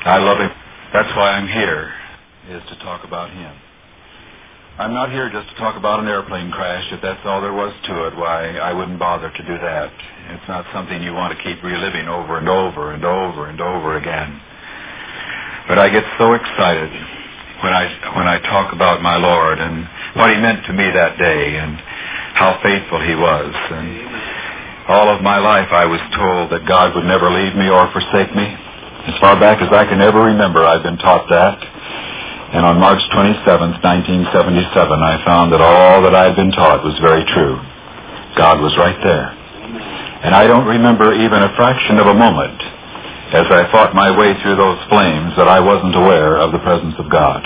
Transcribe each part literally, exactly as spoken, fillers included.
I love him. That's why I'm here, is to talk about him. I'm not here just to talk about an airplane crash. If that's all there was to it, why, I wouldn't bother to do that. It's not something you want to keep reliving over and over and over and over again. But I get so excited when I when I talk about my Lord and what he meant to me that day and how faithful he was. And all of my life I was told that God would never leave me or forsake me. As far back as I can ever remember, I've been taught that. And on March twenty-seventh, nineteen seventy-seven, I found that all that I had been taught was very true. God was right there. And I don't remember even a fraction of a moment as I fought my way through those flames that I wasn't aware of the presence of God.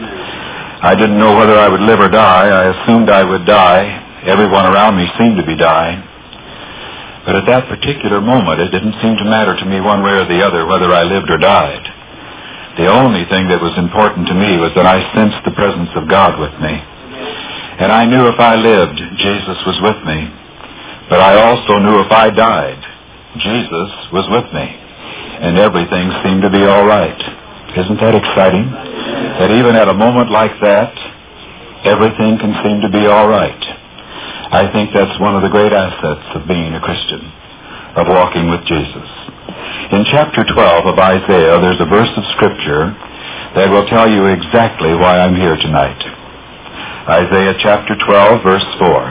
I didn't know whether I would live or die. I assumed I would die. Everyone around me seemed to be dying. But at that particular moment, it didn't seem to matter to me one way or the other whether I lived or died. The only thing that was important to me was that I sensed the presence of God with me. And I knew if I lived, Jesus was with me. But I also knew if I died, Jesus was with me. And everything seemed to be all right. Isn't that exciting? That even at a moment like that, everything can seem to be all right. I think that's one of the great assets of being a Christian, of walking with Jesus. In chapter twelve of Isaiah, there's a verse of Scripture that will tell you exactly why I'm here tonight. Isaiah chapter twelve, verse four.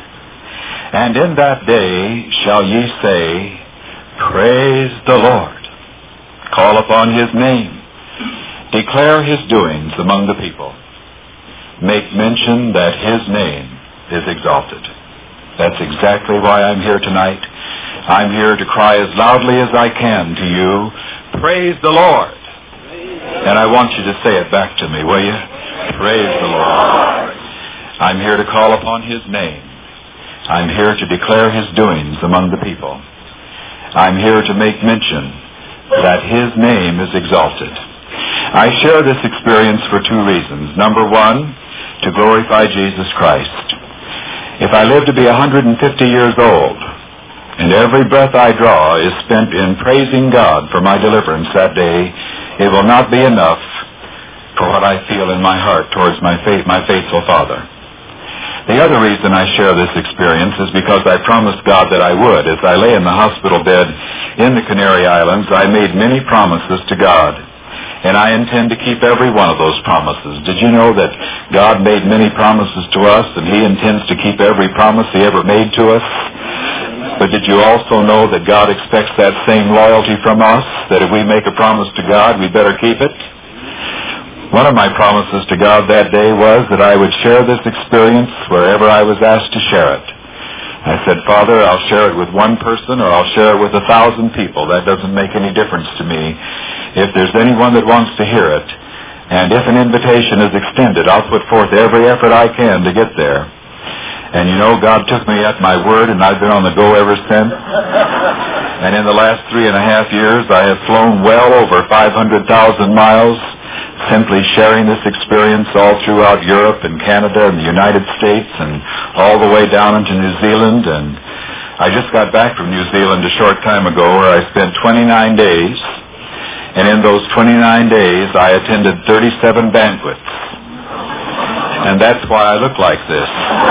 And in that day shall ye say, Praise the Lord. Call upon his name. Declare his doings among the people. Make mention that his name is exalted. That's exactly why I'm here tonight. I'm here to cry as loudly as I can to you, Praise the Lord. And I want you to say it back to me, will you? Praise the Lord. I'm here to call upon his name. I'm here to declare his doings among the people. I'm here to make mention that his name is exalted. I share this experience for two reasons. Number one, to glorify Jesus Christ. If I live to be one hundred fifty years old, and every breath I draw is spent in praising God for my deliverance that day, it will not be enough for what I feel in my heart towards my faith, my faithful Father. The other reason I share this experience is because I promised God that I would. As I lay in the hospital bed in the Canary Islands, I made many promises to God, and I intend to keep every one of those promises. Did you know that God made many promises to us, and he intends to keep every promise he ever made to us? But did you also know that God expects that same loyalty from us, that if we make a promise to God, we better keep it? One of my promises to God that day was that I would share this experience wherever I was asked to share it. I said, Father, I'll share it with one person or I'll share it with a thousand people. That doesn't make any difference to me. If there's anyone that wants to hear it, and if an invitation is extended, I'll put forth every effort I can to get there. And you know, God took me at my word, and I've been on the go ever since. And in the last three and a half years, I have flown well over five hundred thousand miles, simply sharing this experience all throughout Europe and Canada and the United States and all the way down into New Zealand. And I just got back from New Zealand a short time ago where I spent twenty-nine days. And in those twenty-nine days, I attended thirty-seven banquets. And that's why I look like this.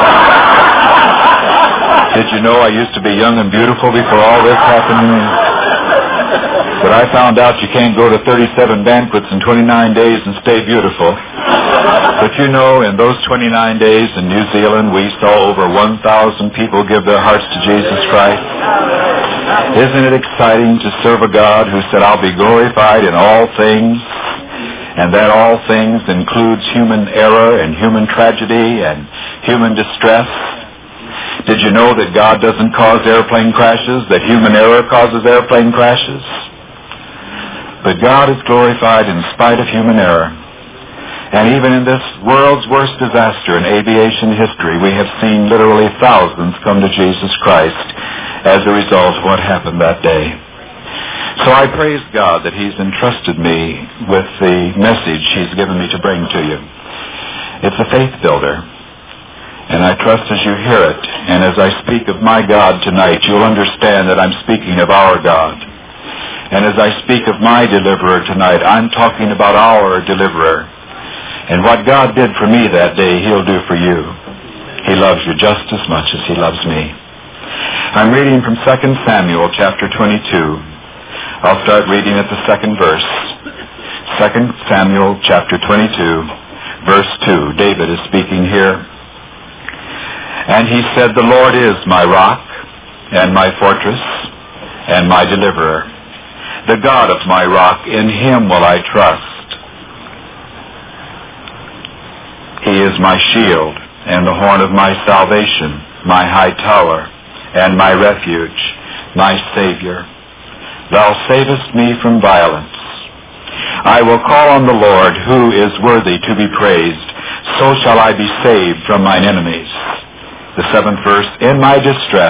Did you know I used to be young and beautiful before all this happened? But I found out you can't go to thirty-seven banquets in twenty-nine days and stay beautiful. But you know, in those twenty-nine days in New Zealand, we saw over one thousand people give their hearts to Jesus Christ. Isn't it exciting to serve a God who said, I'll be glorified in all things, and that all things includes human error and human tragedy and human distress? Did you know that God doesn't cause airplane crashes, that human error causes airplane crashes? But God is glorified in spite of human error. And even in this world's worst disaster in aviation history, we have seen literally thousands come to Jesus Christ as a result of what happened that day. So I praise God that he's entrusted me with the message he's given me to bring to you. It's a faith builder. And I trust as you hear it, and as I speak of my God tonight, you'll understand that I'm speaking of our God. And as I speak of my deliverer tonight, I'm talking about our deliverer. And what God did for me that day, he'll do for you. He loves you just as much as he loves me. I'm reading from Second Samuel chapter twenty-two. I'll start reading at the second verse. Second Samuel chapter twenty-two, verse two. David is speaking here. And he said, the Lord is my rock and my fortress and my deliverer. The God of my rock, in him will I trust. He is my shield and the horn of my salvation, my high tower and my refuge, my Savior. Thou savest me from violence. I will call on the Lord, who is worthy to be praised. So shall I be saved from mine enemies. The seventh verse, in my distress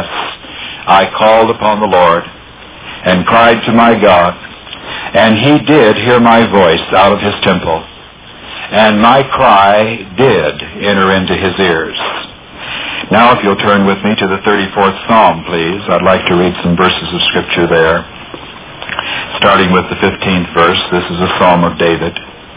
I called upon the Lord and cried to my God, and he did hear my voice out of his temple, and my cry did enter into his ears. Now if you'll turn with me to the thirty-fourth Psalm, please. I'd like to read some verses of Scripture there. Starting with the fifteenth verse, this is a Psalm of David.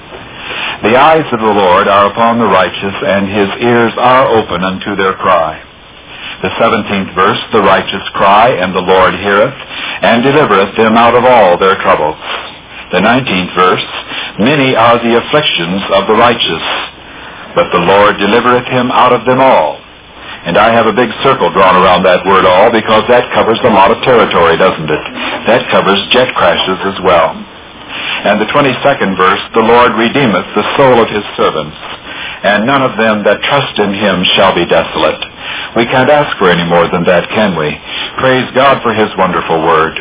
The eyes of the Lord are upon the righteous, and his ears are open unto their cry. The seventeenth verse, the righteous cry, and the Lord heareth, and delivereth them out of all their troubles. The nineteenth verse, many are the afflictions of the righteous, but the Lord delivereth him out of them all. And I have a big circle drawn around that word all, because that covers a lot of territory, doesn't it? That covers jet crashes as well. And the twenty-second verse, the Lord redeemeth the soul of his servants, and none of them that trust in him shall be desolate. We can't ask for any more than that, can we? Praise God for his wonderful word.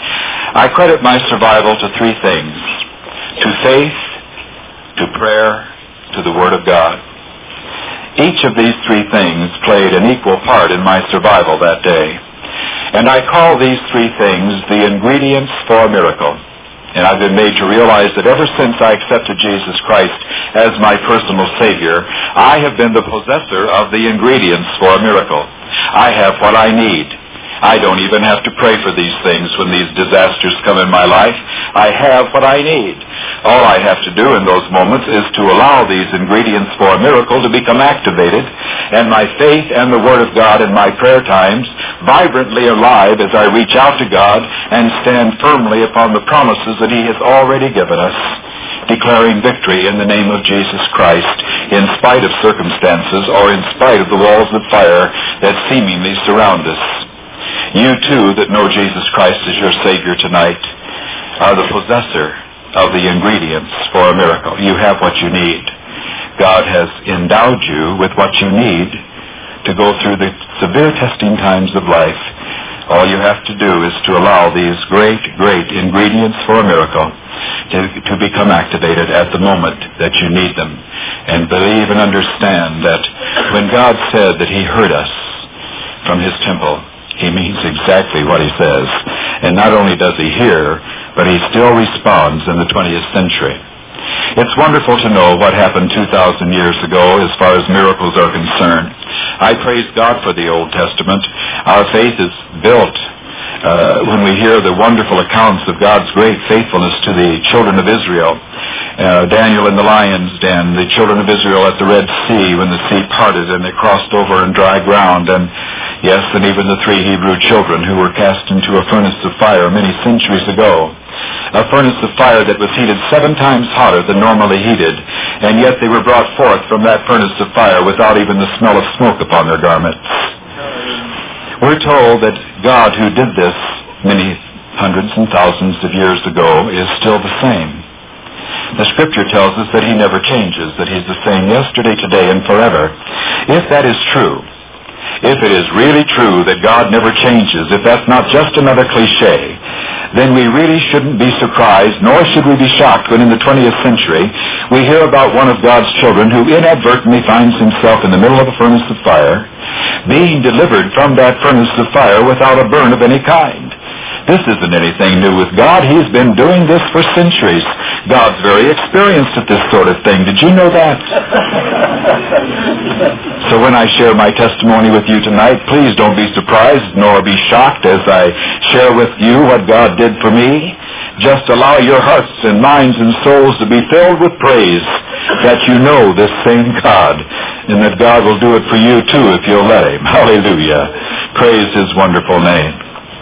I credit my survival to three things: to faith, to prayer, to the Word of God. Each of these three things played an equal part in my survival that day. And I call these three things the ingredients for a miracle. And I've been made to realize that ever since I accepted Jesus Christ as my personal Savior, I have been the possessor of the ingredients for a miracle. I have what I need. I don't even have to pray for these things when these disasters come in my life. I have what I need. All I have to do in those moments is to allow these ingredients for a miracle to become activated, and my faith and the Word of God in my prayer times vibrantly alive as I reach out to God and stand firmly upon the promises that he has already given us, declaring victory in the name of Jesus Christ in spite of circumstances or in spite of the walls of fire that seemingly surround us. You too that know Jesus Christ as your Savior tonight are the possessor of the ingredients for a miracle. You have what you need. God has endowed you with what you need to go through the severe testing times of life. All you have to do is to allow these great, great ingredients for a miracle to, to become activated at the moment that you need them. And believe and understand that when God said that he heard us from his temple, he means exactly what he says. And not only does he hear, but he still responds in the twentieth century. It's wonderful to know what happened two thousand years ago as far as miracles are concerned. I praise God for the Old Testament. Our faith is built uh, when we hear the wonderful accounts of God's great faithfulness to the children of Israel. Uh, Daniel in the lion's den, the children of Israel at the Red Sea when the sea parted and they crossed over on dry ground, and yes, and even the three Hebrew children who were cast into a furnace of fire many centuries ago. A furnace of fire that was heated seven times hotter than normally heated, and yet they were brought forth from that furnace of fire without even the smell of smoke upon their garments. We're told that God, who did this many hundreds and thousands of years ago, is still the same. The Scripture tells us that he never changes, that he's the same yesterday, today, and forever. If that is true, if it is really true that God never changes, if that's not just another cliche, then we really shouldn't be surprised, nor should we be shocked when in the twentieth century we hear about one of God's children who inadvertently finds himself in the middle of a furnace of fire, being delivered from that furnace of fire without a burn of any kind. This isn't anything new with God. He's been doing this for centuries. God's very experienced at this sort of thing. Did you know that? So when I share my testimony with you tonight, please don't be surprised nor be shocked as I share with you what God did for me. Just allow your hearts and minds and souls to be filled with praise that you know this same God, and that God will do it for you too if you'll let Him. Hallelujah. Praise His wonderful name.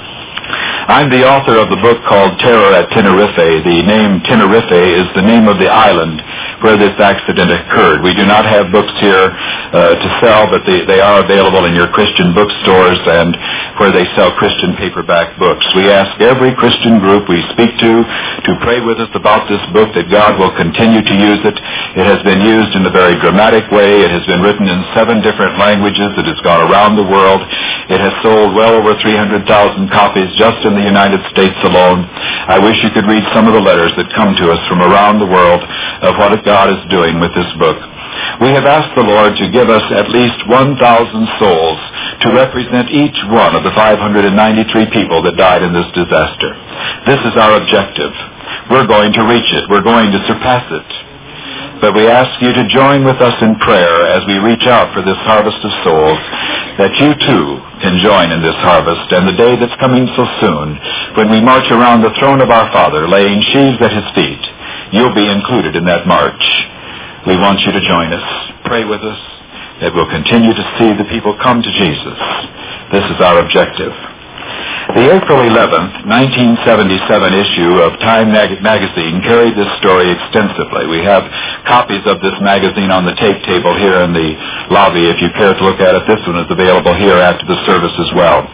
I'm the author of the book called Terror at Tenerife. The name Tenerife is the name of the island where this accident occurred. We do not have books here uh, to sell, but they, they are available in your Christian bookstores and where they sell Christian paperback books. We ask every Christian group we speak to to pray with us about this book, that God will continue to use it. It has been used in a very dramatic way. It has been written in seven different languages. It has gone around the world. It has sold well over three hundred thousand copies just in the United States alone. I wish you could read some of the letters that come to us from around the world of what God is doing with this book. We have asked the Lord to give us at least one thousand souls to represent each one of the five hundred ninety-three people that died in this disaster. This is our objective. We're going to reach it. We're going to surpass it. But we ask you to join with us in prayer as we reach out for this harvest of souls, that you too can join in this harvest, and the day that's coming so soon, when we march around the throne of our Father, laying sheaves at His feet, you'll be included in that march. We want you to join us. Pray with us that we'll continue to see the people come to Jesus. This is our objective. The April eleventh, nineteen seventy-seven issue of Time mag- magazine carried this story extensively. We have copies of this magazine on the tape table here in the lobby. If you care to look at it, this one is available here after the service as well.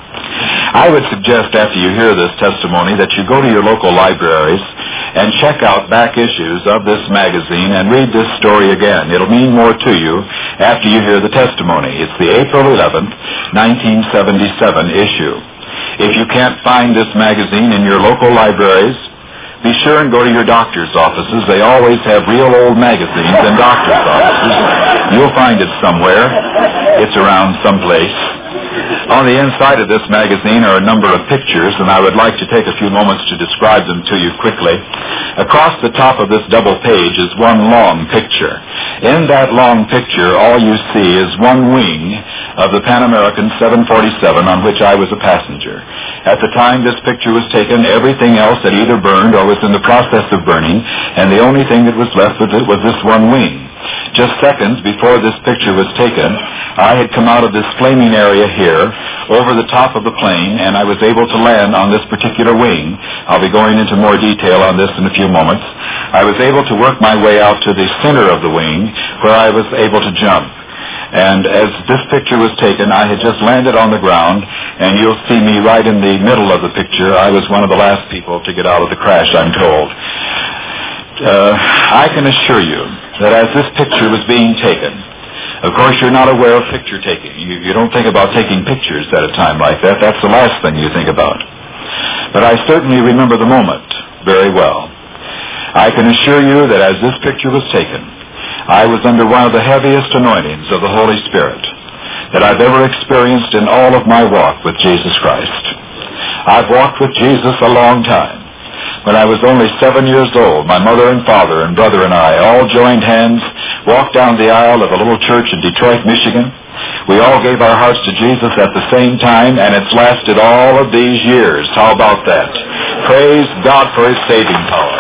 I would suggest after you hear this testimony that you go to your local libraries and check out back issues of this magazine and read this story again. It'll mean more to you after you hear the testimony. It's the April eleventh, nineteen seventy-seven issue. If you can't find this magazine in your local libraries, be sure and go to your doctor's offices. They always have real old magazines in doctor's offices. You'll find it somewhere. It's around someplace. On the inside of this magazine are a number of pictures, and I would like to take a few moments to describe them to you quickly. Across the top of this double page is one long picture. In that long picture, all you see is one wing of the Pan American seven forty-seven on which I was a passenger. At the time this picture was taken, everything else had either burned or was in the process of burning, and the only thing that was left was this one wing. Just seconds before this picture was taken, I had come out of this flaming area here over the top of the plane, and I was able to land on this particular wing. I'll be going into more detail on this in a few moments. I was able to work my way out to the center of the wing where I was able to jump. And as this picture was taken, I had just landed on the ground, and you'll see me right in the middle of the picture. I was one of the last people to get out of the crash, I'm told. Uh, I can assure you that as this picture was being taken, of course you're not aware of picture taking. You, you don't think about taking pictures at a time like that. That's the last thing you think about. But I certainly remember the moment very well. I can assure you that as this picture was taken, I was under one of the heaviest anointings of the Holy Spirit that I've ever experienced in all of my walk with Jesus Christ. I've walked with Jesus a long time. When I was only seven years old, my mother and father and brother and I all joined hands, walked down the aisle of a little church in Detroit, Michigan. We all gave our hearts to Jesus at the same time, and it's lasted all of these years. How about that? Praise God for His saving power.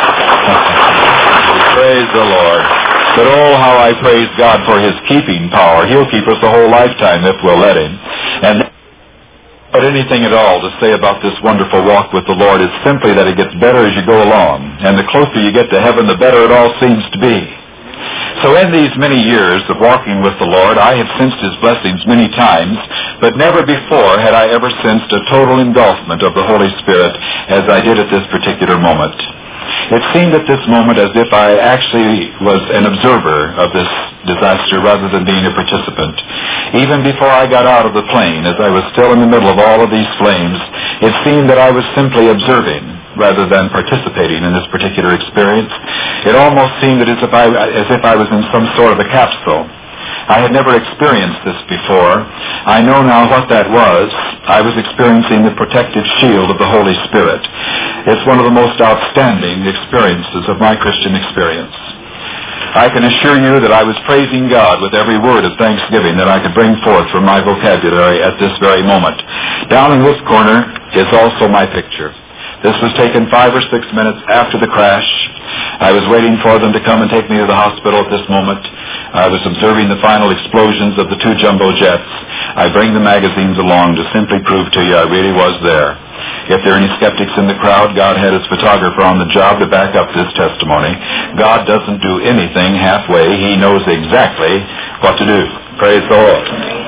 Praise the Lord. But oh, how I praise God for His keeping power. He'll keep us the whole lifetime if we'll let Him. And but anything at all to say about this wonderful walk with the Lord is simply that it gets better as you go along. And the closer you get to heaven, the better it all seems to be. So in these many years of walking with the Lord, I have sensed His blessings many times, but never before had I ever sensed a total engulfment of the Holy Spirit as I did at this particular moment. It seemed at this moment as if I actually was an observer of this disaster rather than being a participant. Even before I got out of the plane, as I was still in the middle of all of these flames, it seemed that I was simply observing rather than participating in this particular experience. It almost seemed that as if I, as if I was in some sort of a capsule. I had never experienced this before. I know now what that was. I was experiencing the protective shield of the Holy Spirit. It's one of the most outstanding experiences of my Christian experience. I can assure you that I was praising God with every word of thanksgiving that I could bring forth from my vocabulary at this very moment. Down in this corner is also my picture. This was taken five or six minutes after the crash. I was waiting for them to come and take me to the hospital at this moment. I was observing the final explosions of the two jumbo jets. I bring the magazines along to simply prove to you I really was there. If there are any skeptics in the crowd, God had his photographer on the job to back up this testimony. God doesn't do anything halfway. He knows exactly what to do. Praise the Lord.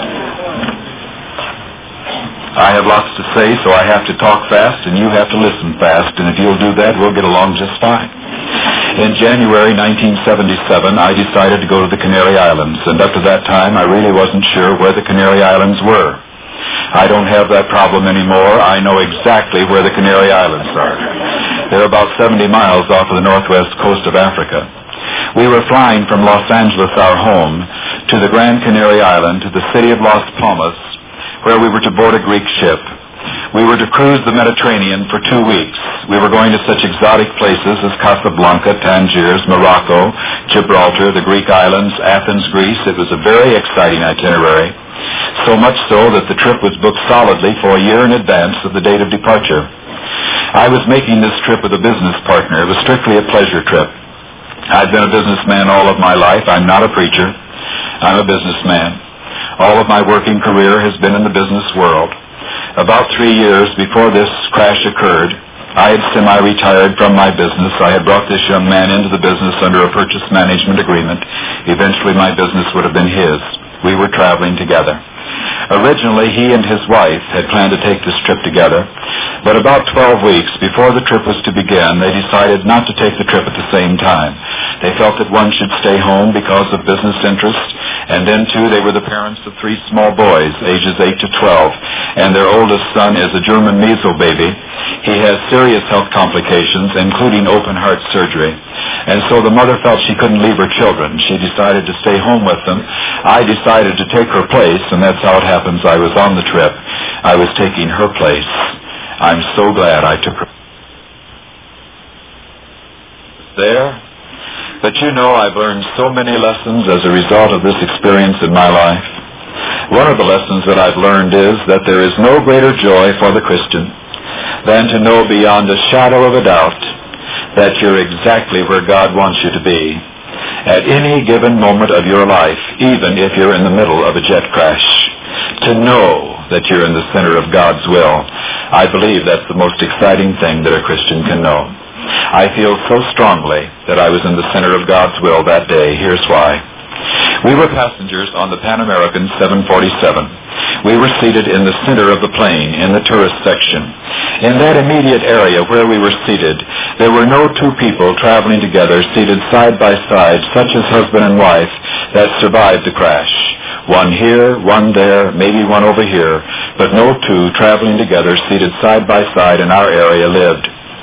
I have lots to say, so I have to talk fast, and you have to listen fast, and if you'll do that, we'll get along just fine. In January nineteen seventy-seven, I decided to go to the Canary Islands, and up to that time, I really wasn't sure where the Canary Islands were. I don't have that problem anymore. I know exactly where the Canary Islands are. They're about seventy miles off of the northwest coast of Africa. We were flying from Los Angeles, our home, to the Grand Canary Island, to the city of Las Palmas, where we were to board a Greek ship. We were to cruise the Mediterranean for two weeks. We were going to such exotic places as Casablanca, Tangiers, Morocco, Gibraltar, the Greek islands, Athens, Greece. It was a very exciting itinerary, so much so that the trip was booked solidly for a year in advance of the date of departure. I was making this trip with a business partner. It was strictly a pleasure trip. I've been a businessman all of my life. I'm not a preacher. I'm a businessman. All of my working career has been in the business world. About three years before this crash occurred, I had semi-retired from my business. I had brought this young man into the business under a purchase management agreement. Eventually my business would have been his. We were traveling together. Originally, he and his wife had planned to take this trip together, but about twelve weeks before the trip was to begin, they decided not to take the trip at the same time. They felt that one should stay home because of business interest, and then, too, they were the parents of three small boys, ages eight to twelve, and their oldest son is a German measles baby. He has serious health complications, including open-heart surgery, and so the mother felt she couldn't leave her children. She decided to stay home with them. I decided to take her place, and that's how it happens. I was on the trip. I was taking her place. I'm so glad I took her there. But you know, I've learned so many lessons as a result of this experience in my life. One of the lessons that I've learned is that there is no greater joy for the Christian than to know beyond a shadow of a doubt that you're exactly where God wants you to be at any given moment of your life, even if you're in the middle of a jet crash. To know that you're in the center of God's will, I believe that's the most exciting thing that a Christian can know. I feel so strongly that I was in the center of God's will that day. Here's why. We were passengers on the Pan American seven forty-seven. We were seated in the center of the plane, in the tourist section. In that immediate area where we were seated, there were no two people traveling together, seated side by side, such as husband and wife, that survived the crash. One here, one there, maybe one over here, but no two traveling together, seated side by side in our area lived.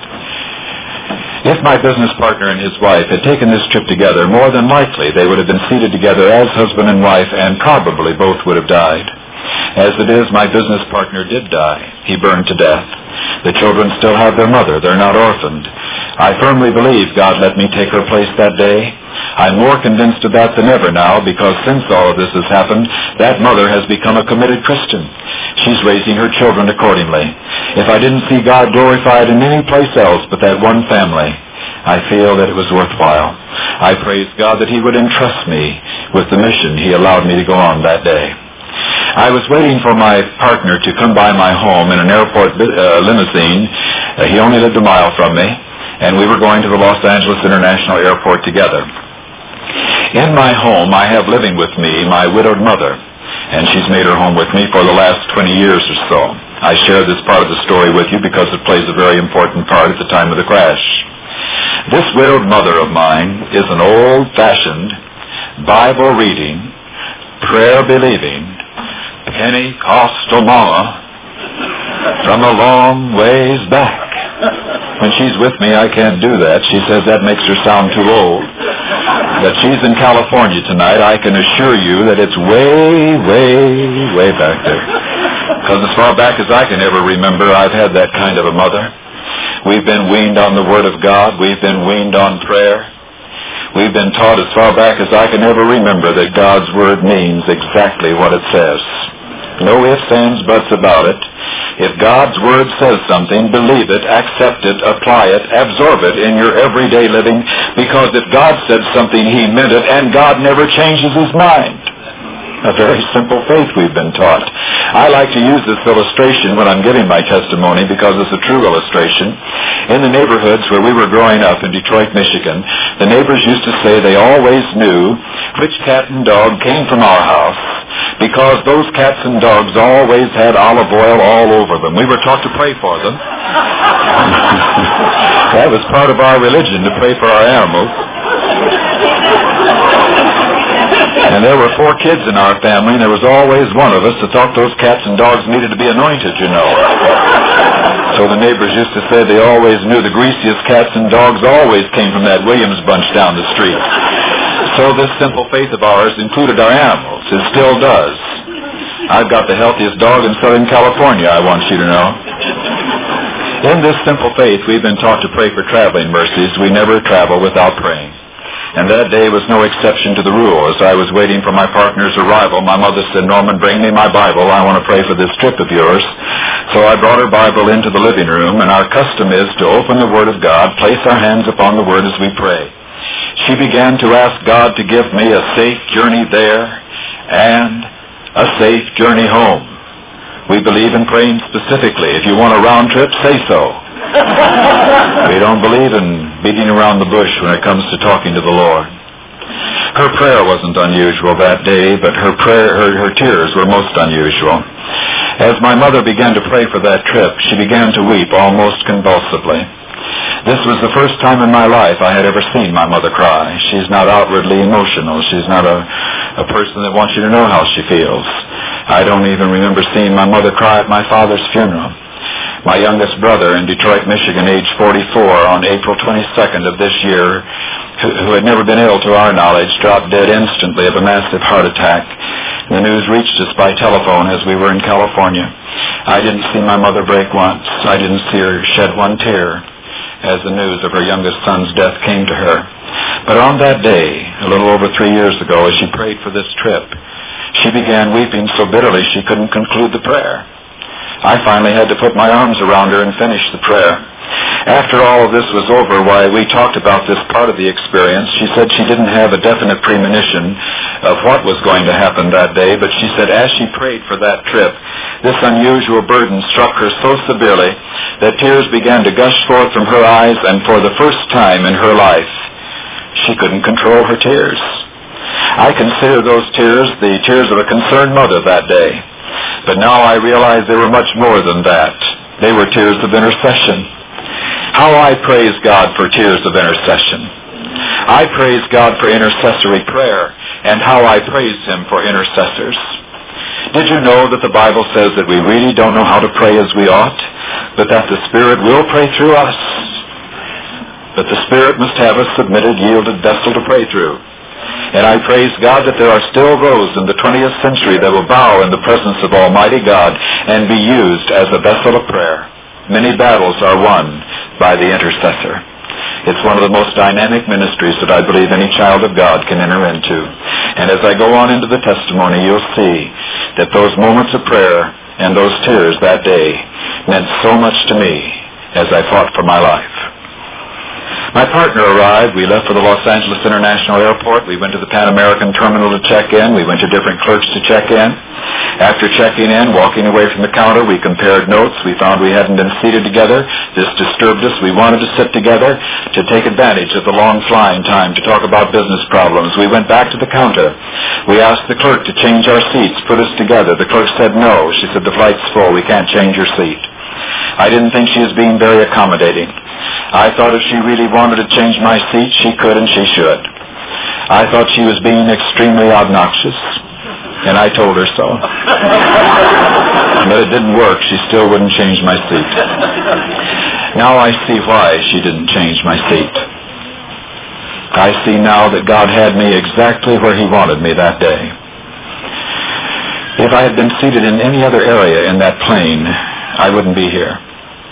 If my business partner and his wife had taken this trip together, more than likely they would have been seated together as husband and wife, and probably both would have died. As it is, my business partner did die. He burned to death. The children still have their mother. They're not orphaned. I firmly believe God let me take her place that day. I'm more convinced of that than ever now, because since all of this has happened, that mother has become a committed Christian. She's raising her children accordingly. If I didn't see God glorified in any place else but that one family, I feel that it was worthwhile. I praise God that He would entrust me with the mission He allowed me to go on that day. I was waiting for my partner to come by my home in an airport uh, limousine. Uh, he only lived a mile from me, and we were going to the Los Angeles International Airport together. In my home, I have living with me my widowed mother, and she's made her home with me for the last twenty years or so. I share this part of the story with you because it plays a very important part at the time of the crash. This widowed mother of mine is an old-fashioned, Bible-reading, prayer-believing, Pentecostal mama from a long ways back. When she's with me, I can't do that. She says that makes her sound too old. But she's in California tonight. I can assure you that it's way, way, way back there. Because as far back as I can ever remember, I've had that kind of a mother. We've been weaned on the Word of God. We've been weaned on prayer. We've been taught as far back as I can ever remember that God's Word means exactly what it says. No ifs, ands, buts about it. If God's Word says something, believe it, accept it, apply it, absorb it in your everyday living, because if God said something, He meant it, and God never changes His mind. A very simple faith we've been taught. I like to use this illustration when I'm giving my testimony because it's a true illustration. In the neighborhoods where we were growing up in Detroit, Michigan, the neighbors used to say they always knew which cat and dog came from our house because those cats and dogs always had olive oil all over them. We were taught to pray for them. That was part of our religion, to pray for our animals. And there were four kids in our family, and there was always one of us that thought those cats and dogs needed to be anointed, you know. So the neighbors used to say they always knew the greasiest cats and dogs always came from that Williams bunch down the street. So this simple faith of ours included our animals. It still does. I've got the healthiest dog in Southern California, I want you to know. In this simple faith, we've been taught to pray for traveling mercies. We never travel without praying. And that day was no exception to the rule. As I was waiting for my partner's arrival, my mother said, "Norman, bring me my Bible. I want to pray for this trip of yours." So I brought her Bible into the living room, and our custom is to open the Word of God, place our hands upon the Word as we pray. She began to ask God to give me a safe journey there and a safe journey home. We believe in praying specifically. If you want a round trip, say so. We don't believe in beating around the bush when it comes to talking to the Lord. Her prayer wasn't unusual that day, but her prayer, her, her tears were most unusual. As my mother began to pray for that trip, she began to weep almost convulsively. This was the first time in my life I had ever seen my mother cry. She's not outwardly emotional. She's not a, a person that wants you to know how she feels. I don't even remember seeing my mother cry at my father's funeral. My youngest brother in Detroit, Michigan, age forty-four, on April twenty-second of this year, who, who had never been ill to our knowledge, dropped dead instantly of a massive heart attack. The news reached us by telephone as we were in California. I didn't see my mother break once. I didn't see her shed one tear as the news of her youngest son's death came to her. But on that day, a little over three years ago, as she prayed for this trip, she began weeping so bitterly she couldn't conclude the prayer. I finally had to put my arms around her and finish the prayer. After all of this was over, why, we talked about this part of the experience. She said she didn't have a definite premonition of what was going to happen that day, but she said as she prayed for that trip, this unusual burden struck her so severely that tears began to gush forth from her eyes, and for the first time in her life, she couldn't control her tears. I consider those tears the tears of a concerned mother that day. But now I realize they were much more than that. They were tears of intercession. How I praise God for tears of intercession. I praise God for intercessory prayer, and how I praise Him for intercessors. Did you know that the Bible says that we really don't know how to pray as we ought, but that the Spirit will pray through us? That the Spirit must have a submitted, yielded vessel to pray through. And I praise God that there are still those in the twentieth century that will bow in the presence of Almighty God and be used as a vessel of prayer. Many battles are won by the intercessor. It's one of the most dynamic ministries that I believe any child of God can enter into. And as I go on into the testimony, you'll see that those moments of prayer and those tears that day meant so much to me as I fought for my life. My partner arrived. We left for the Los Angeles International Airport. We went to the Pan American Terminal to check in. We went to different clerks to check in. After checking in, walking away from the counter, we compared notes. We found we hadn't been seated together. This disturbed us. We wanted to sit together to take advantage of the long flying time to talk about business problems. We went back to the counter. We asked the clerk to change our seats, put us together. The clerk said no. She said, "The flight's full. We can't change your seat." I didn't think she was being very accommodating. I thought if she really wanted to change my seat, she could and she should. I thought she was being extremely obnoxious, and I told her so. But it didn't work. She still wouldn't change my seat. Now I see why she didn't change my seat. I see now that God had me exactly where He wanted me that day. If I had been seated in any other area in that plane, I wouldn't be here.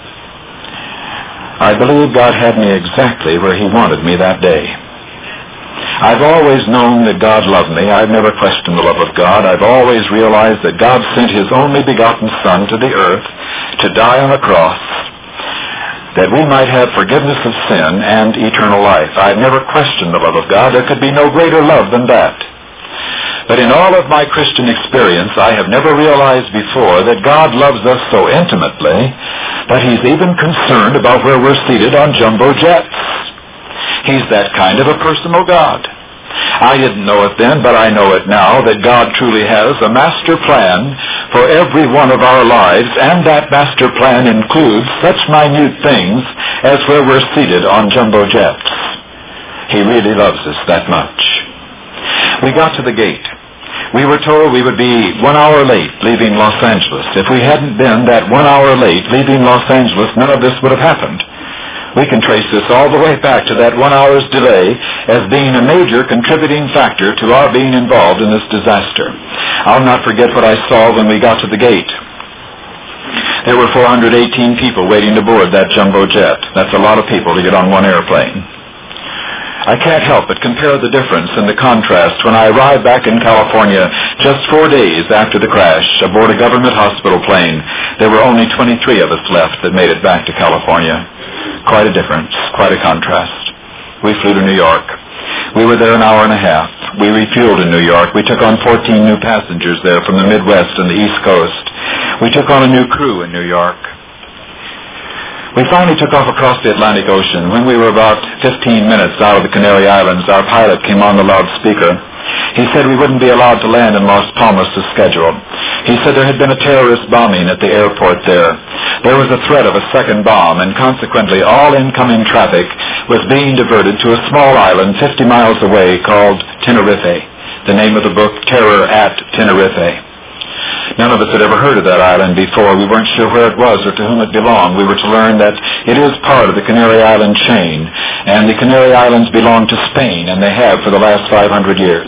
I believe God had me exactly where He wanted me that day. I've always known that God loved me. I've never questioned the love of God. I've always realized that God sent his only begotten Son to the earth to die on a cross that we might have forgiveness of sin and eternal life. I've never questioned the love of God. There could be no greater love than that. But in all of my Christian experience, I have never realized before that God loves us so intimately that he's even concerned about where we're seated on jumbo jets. He's that kind of a personal God. I didn't know it then, but I know it now, that God truly has a master plan for every one of our lives, and that master plan includes such minute things as where we're seated on jumbo jets. He really loves us that much. We got to the gate. We were told we would be one hour late leaving Los Angeles. If we hadn't been that one hour late leaving Los Angeles, none of this would have happened. We can trace this all the way back to that one hour's delay as being a major contributing factor to our being involved in this disaster. I'll not forget what I saw when we got to the gate. There were four hundred eighteen people waiting to board that jumbo jet. That's a lot of people to get on one airplane. I can't help but compare the difference and the contrast when I arrived back in California just four days after the crash aboard a government hospital plane. There were only twenty-three of us left that made it back to California. Quite a difference, quite a contrast. We flew to New York. We were there an hour and a half. We refueled in New York. We took on fourteen new passengers there from the Midwest and the East Coast. We took on a new crew in New York. We finally took off across the Atlantic Ocean. When we were about fifteen minutes out of the Canary Islands, our pilot came on the loudspeaker. He said we wouldn't be allowed to land in Las Palmas as scheduled. He said there had been a terrorist bombing at the airport there. There was a threat of a second bomb, and consequently all incoming traffic was being diverted to a small island fifty miles away called Tenerife. The name of the book, Terror at Tenerife. None of us had ever heard of that island before. We weren't sure where it was or to whom it belonged. We were to learn that it is part of the Canary Island chain, and the Canary Islands belong to Spain, and they have for the last five hundred years.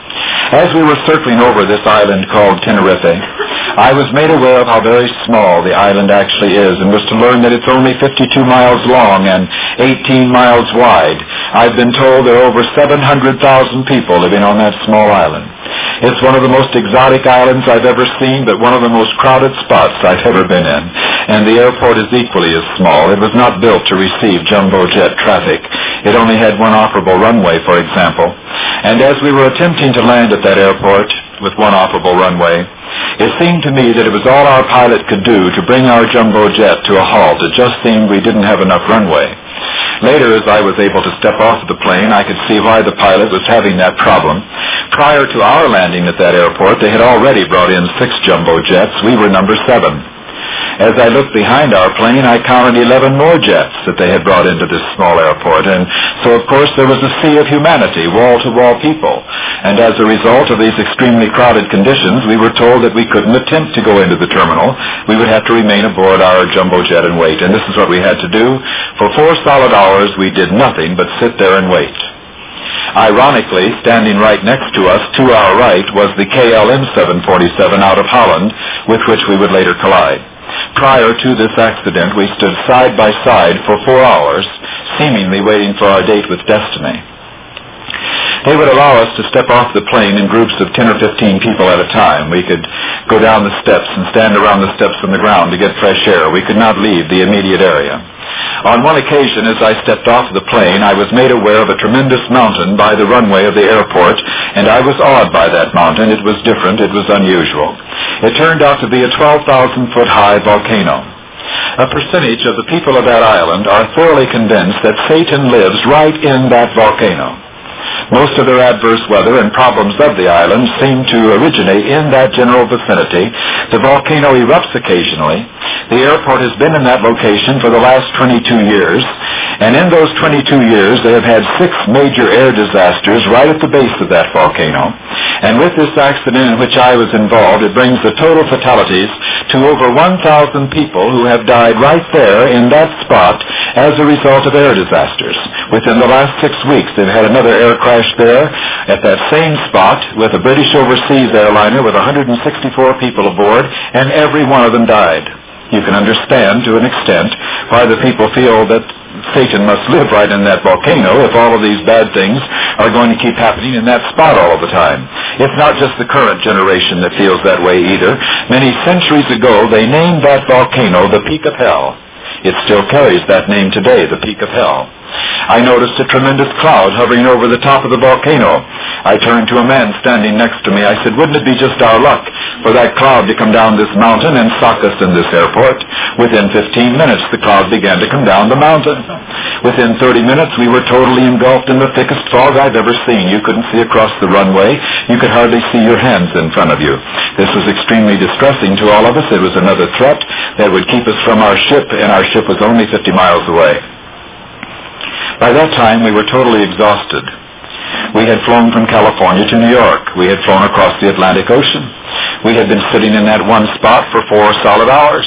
As we were circling over this island called Tenerife, I was made aware of how very small the island actually is, and was to learn that it's only fifty-two miles long and eighteen miles wide. I've been told there are over seven hundred thousand people living on that small island. It's one of the most exotic islands I've ever seen, but one of the most crowded spots I've ever been in. And the airport is equally as small. It was not built to receive jumbo jet traffic. It only had one operable runway, for example. And as we were attempting to land at that airport with one operable runway, it seemed to me that it was all our pilot could do to bring our jumbo jet to a halt. It just seemed we didn't have enough runway. Later, as I was able to step off of the plane, I could see why the pilot was having that problem. Prior to our landing at that airport, they had already brought in six jumbo jets. We were number seven. As I looked behind our plane, I counted eleven more jets that they had brought into this small airport. And so, of course, there was a sea of humanity, wall-to-wall people. And as a result of these extremely crowded conditions, we were told that we couldn't attempt to go into the terminal. We would have to remain aboard our jumbo jet and wait. And this is what we had to do. For four solid hours, we did nothing but sit there and wait. Ironically, standing right next to us, to our right, was the K L M seven forty-seven out of Holland, with which we would later collide. Prior to this accident, we stood side by side for four hours, seemingly waiting for our date with destiny. They would allow us to step off the plane in groups of ten or fifteen people at a time. We could go down the steps and stand around the steps on the ground to get fresh air. We could not leave the immediate area. On one occasion, as I stepped off the plane, I was made aware of a tremendous mountain by the runway of the airport, and I was awed by that mountain. It was different. It was unusual. It turned out to be a twelve thousand foot high volcano. A percentage of the people of that island are thoroughly convinced that Satan lives right in that volcano. Most of their adverse weather and problems of the island seem to originate in that general vicinity. The volcano erupts occasionally. The airport has been in that location for the last twenty-two years, and in those twenty-two years they have had six major air disasters right at the base of that volcano. And with this accident in which I was involved, it brings the total fatalities to over one thousand people who have died right there in that spot as a result of air disasters. Within the last six weeks, they've had another air crash there at that same spot with a British overseas airliner with one hundred sixty-four people aboard, and every one of them died. You can understand to an extent why the people feel that Satan must live right in that volcano if all of these bad things are going to keep happening in that spot all of the time. It's not just the current generation that feels that way either. Many centuries ago, they named that volcano the Peak of Hell. It still carries that name today, the Peak of Hell. I noticed a tremendous cloud hovering over the top of the volcano. I turned to a man standing next to me. I said, wouldn't it be just our luck for that cloud to come down this mountain and sock us in this airport? Within fifteen minutes, the cloud began to come down the mountain. Within thirty minutes, we were totally engulfed in the thickest fog I've ever seen. You couldn't see across the runway. You could hardly see your hands in front of you. This was extremely distressing to all of us. It was another threat that would keep us from our ship, and our ship was only fifty miles away. By that time, we were totally exhausted. We had flown from California to New York. We had flown across the Atlantic Ocean. We had been sitting in that one spot for four solid hours.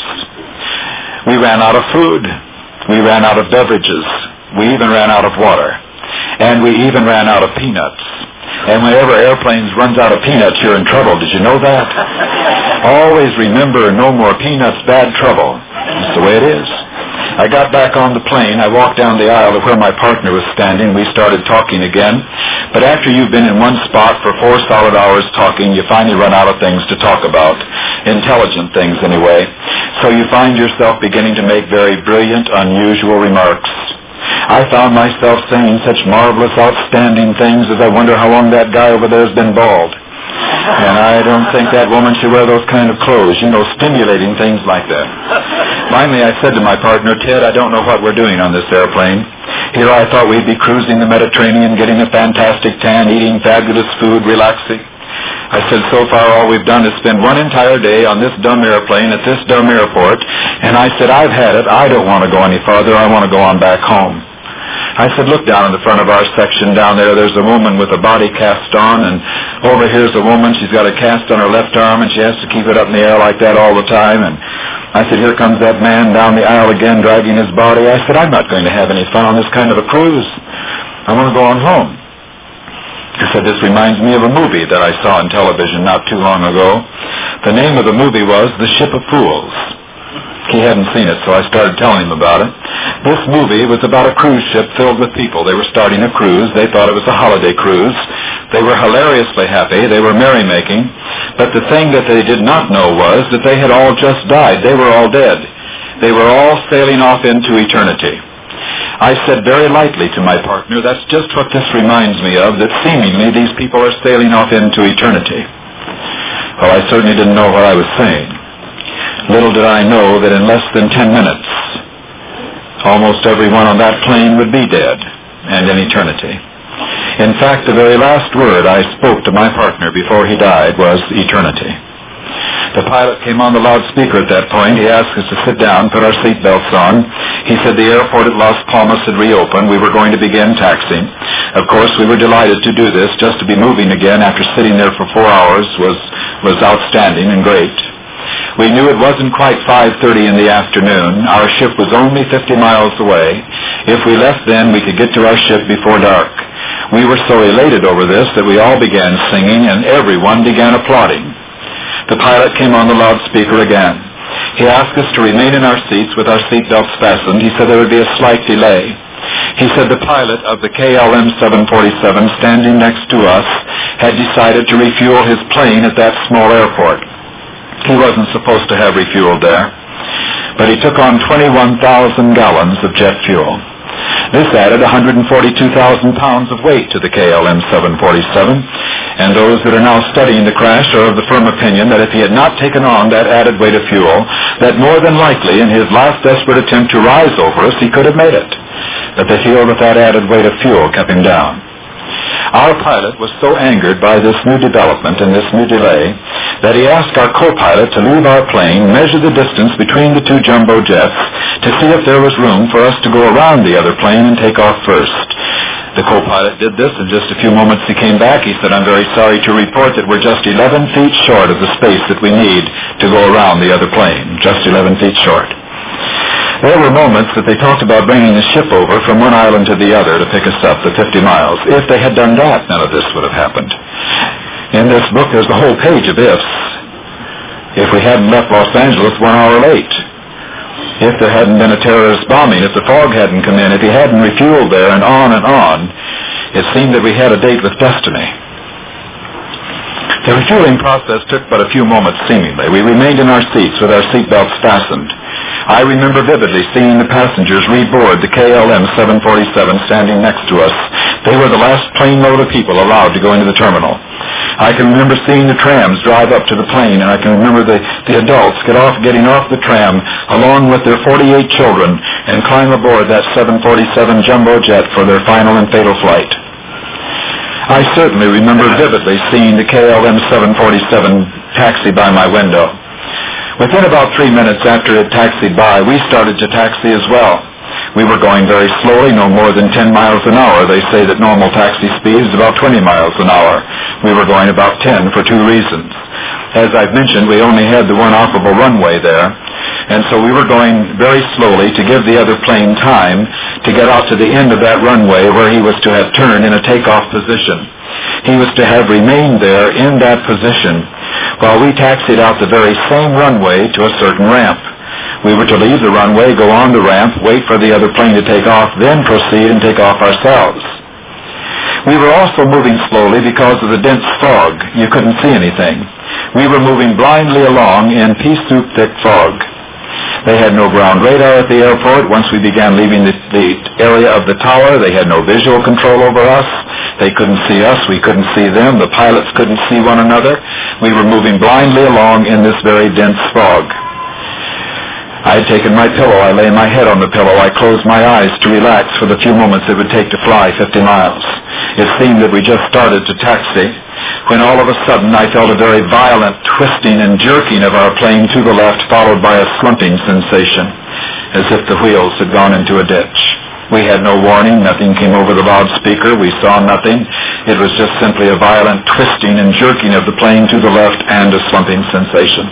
We ran out of food. We ran out of beverages. We even ran out of water. And we even ran out of peanuts. And whenever airplanes runs out of peanuts, you're in trouble. Did you know that? Always remember, no more peanuts, bad trouble. That's the way it is. I got back on the plane. I walked down the aisle to where my partner was standing. We started talking again. But after you've been in one spot for four solid hours talking, you finally run out of things to talk about. Intelligent things, anyway. So you find yourself beginning to make very brilliant, unusual remarks. I found myself saying such marvelous, outstanding things as I wonder how long that guy over there has been bald. And I don't think that woman should wear those kind of clothes, you know, stimulating things like that. Finally, I said to my partner, Ted, I don't know what we're doing on this airplane. Here I thought we'd be cruising the Mediterranean, getting a fantastic tan, eating fabulous food, relaxing. I said, so far all we've done is spend one entire day on this dumb airplane at this dumb airport. And I said, I've had it. I don't want to go any farther. I want to go on back home. I said, look down in the front of our section down there. There's a woman with a body cast on, and over here's a woman. She's got a cast on her left arm, and she has to keep it up in the air like that all the time. And I said, here comes that man down the aisle again, dragging his body. I said, I'm not going to have any fun on this kind of a cruise. I want to go on home. He said, this reminds me of a movie that I saw on television not too long ago. The name of the movie was The Ship of Fools. He hadn't seen it, so I started telling him about it. This movie was about a cruise ship filled with people. They were starting a cruise. They thought it was a holiday cruise. They were hilariously happy. They were merrymaking. But the thing that they did not know was that they had all just died. They were all dead. They were all sailing off into eternity. I said very lightly to my partner, that's just what this reminds me of, that seemingly these people are sailing off into eternity. Well, I certainly didn't know what I was saying. Little did I know that in less than ten minutes, almost everyone on that plane would be dead, and in eternity. In fact, the very last word I spoke to my partner before he died was eternity. The pilot came on the loudspeaker at that point. He asked us to sit down, put our seat belts on. He said the airport at Las Palmas had reopened. We were going to begin taxiing. Of course, we were delighted to do this. Just to be moving again after sitting there for four hours was, was outstanding and great. We knew it wasn't quite five thirty in the afternoon. Our ship was only fifty miles away. If we left then, we could get to our ship before dark. We were so elated over this that we all began singing and everyone began applauding. The pilot came on the loudspeaker again. He asked us to remain in our seats with our seatbelts fastened. He said there would be a slight delay. He said the pilot of the K L M seven forty-seven standing next to us had decided to refuel his plane at that small airport. He wasn't supposed to have refueled there, but he took on twenty-one thousand gallons of jet fuel. This added one hundred forty-two thousand pounds of weight to the K L M seven forty-seven, and those that are now studying the crash are of the firm opinion that if he had not taken on that added weight of fuel, that more than likely in his last desperate attempt to rise over us, he could have made it. But they feel that that added weight of fuel kept him down. Our pilot was so angered by this new development and this new delay that he asked our co-pilot to leave our plane, measure the distance between the two jumbo jets to see if there was room for us to go around the other plane and take off first. The co-pilot did this. In just a few moments he came back. He said, I'm very sorry to report that we're just eleven feet short of the space that we need to go around the other plane. Just eleven feet short. There were moments that they talked about bringing the ship over from one island to the other to pick us up, the fifty miles. If they had done that, none of this would have happened. In this book, there's a whole page of ifs. If we hadn't left Los Angeles one hour late. if there hadn't been a terrorist bombing, if the fog hadn't come in, if he hadn't refueled there, and on and on, it seemed that we had a date with destiny. The refueling process took but a few moments, seemingly. We remained in our seats with our seatbelts fastened. I remember vividly seeing the passengers reboard the K L M seven forty-seven standing next to us. They were the last plane load of people allowed to go into the terminal. I can remember seeing the trams drive up to the plane, and I can remember the, the adults get off, getting off the tram along with their forty-eight children and climb aboard that seven forty-seven jumbo jet for their final and fatal flight. I certainly remember vividly seeing the K L M seven forty-seven taxi by my window. Within about three minutes after it taxied by, we started to taxi as well. We were going very slowly, no more than ten miles an hour. They say that normal taxi speed is about twenty miles an hour. We were going about ten for two reasons. As I've mentioned, we only had the one operable runway there, and so we were going very slowly to give the other plane time to get out to the end of that runway where he was to have turned in a takeoff position. He was to have remained there in that position while we taxied out the very same runway to a certain ramp. We were to leave the runway, go on the ramp, wait for the other plane to take off, then proceed and take off ourselves. We were also moving slowly because of the dense fog. You couldn't see anything. We were moving blindly along in pea-soup thick fog. They had no ground radar at the airport. Once we began leaving the, the area of the tower, they had no visual control over us. They couldn't see us. We couldn't see them. The pilots couldn't see one another. We were moving blindly along in this very dense fog. I had taken my pillow. I lay my head on the pillow. I closed my eyes to relax for the few moments it would take to fly fifty miles. It seemed that we just started to taxi when all of a sudden I felt a very violent twisting and jerking of our plane to the left, followed by a slumping sensation, as if the wheels had gone into a ditch. We had no warning. Nothing came over the loudspeaker. We saw nothing. It was just simply a violent twisting and jerking of the plane to the left and a slumping sensation.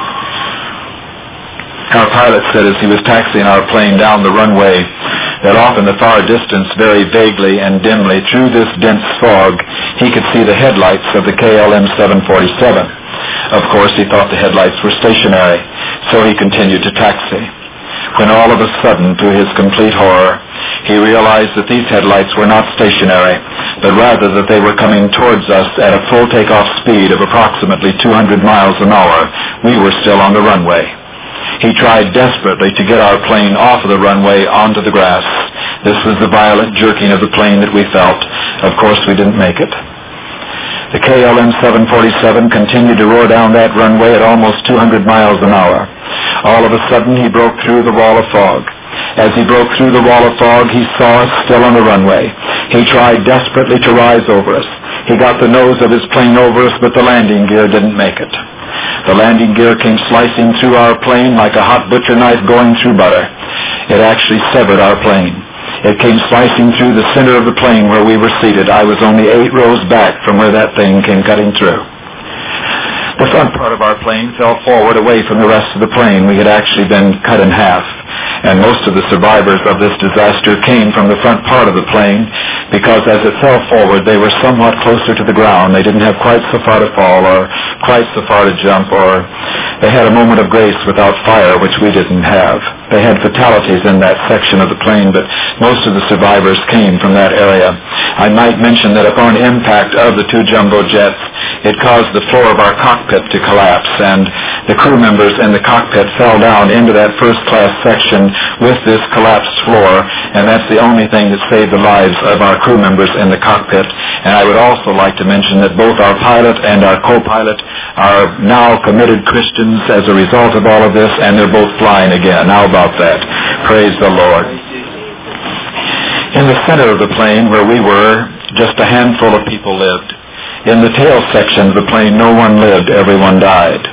Our pilot said as he was taxiing our plane down the runway that off in the far distance, very vaguely and dimly, through this dense fog, he could see the headlights of the K L M seven forty-seven. Of course, he thought the headlights were stationary, so he continued to taxi. When all of a sudden, to his complete horror, he realized that these headlights were not stationary, but rather that they were coming towards us at a full takeoff speed of approximately two hundred miles an hour. We were still on the runway. He tried desperately to get our plane off of the runway onto the grass. This was the violent jerking of the plane that we felt. Of course, we didn't make it. The K L M seven forty-seven continued to roar down that runway at almost two hundred miles an hour. All of a sudden, he broke through the wall of fog. As he broke through the wall of fog, he saw us still on the runway. He tried desperately to rise over us. He got the nose of his plane over us, but the landing gear didn't make it. The landing gear came slicing through our plane like a hot butcher knife going through butter. It actually severed our plane. It came slicing through the center of the plane where we were seated. I was only eight rows back from where that thing came cutting through. The front part of our plane fell forward away from the rest of the plane. We had actually been cut in half, and most of the survivors of this disaster came from the front part of the plane because as it fell forward, they were somewhat closer to the ground. They didn't have quite so far to fall or quite so far to jump, or they had a moment of grace without fire, which we didn't have. They had fatalities in that section of the plane, but most of the survivors came from that area. I might mention that upon impact of the two jumbo jets, it caused the floor of our cockpit to collapse, and the crew members in the cockpit fell down into that first-class section with this collapsed floor, and that's the only thing that saved the lives of our crew members in the cockpit. And I would also like to mention that both our pilot and our co-pilot are now committed Christians as a result of all of this, and they're both flying again. How about that? Praise the Lord. In the center of the plane where we were, just a handful of people lived. In the tail section of the plane, no one lived, everyone died.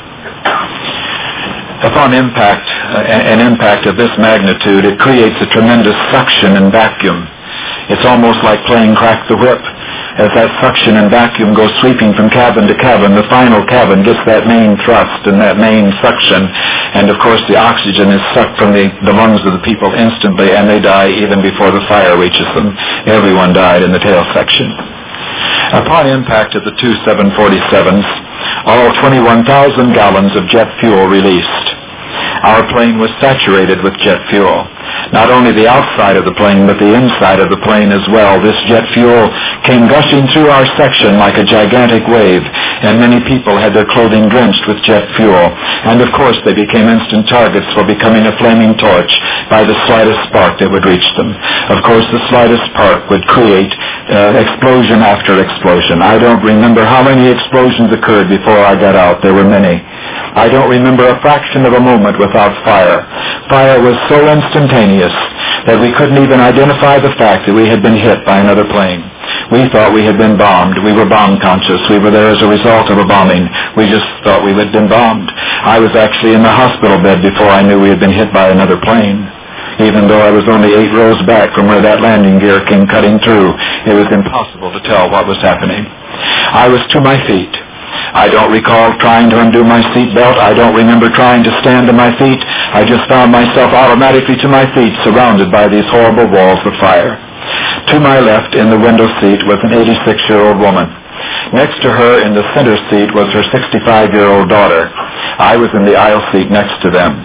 Upon impact, uh, an impact of this magnitude, it creates a tremendous suction and vacuum. It's almost like playing crack the whip. As that suction and vacuum goes sweeping from cabin to cabin, the final cabin gets that main thrust and that main suction, and of course the oxygen is sucked from the, the lungs of the people instantly, and they die even before the fire reaches them. Everyone died in the tail section. Upon impact of the two seven forty-sevens, all twenty-one thousand gallons of jet fuel released. Our plane was saturated with jet fuel. Not only the outside of the plane, but the inside of the plane as well. This jet fuel came gushing through our section like a gigantic wave, and many people had their clothing drenched with jet fuel. And of course they became instant targets for becoming a flaming torch by the slightest spark that would reach them. Of course, the slightest spark would create uh, explosion after explosion. I don't remember how many explosions occurred before I got out. There were many. I don't remember a fraction of a moment without fire. Fire was so instantaneous that we couldn't even identify the fact that we had been hit by another plane. We thought we had been bombed. We were bomb conscious. We were there as a result of a bombing. We just thought we had been bombed. I was actually in the hospital bed before I knew we had been hit by another plane. Even though I was only eight rows back from where that landing gear came cutting through, it was impossible to tell what was happening. I was to my feet. I don't recall trying to undo my seatbelt. I don't remember trying to stand to my feet. I just found myself automatically to my feet, surrounded by these horrible walls of fire. To my left, in the window seat, was an eighty-six-year-old woman. Next to her, in the center seat, was her sixty-five-year-old daughter. I was in the aisle seat next to them.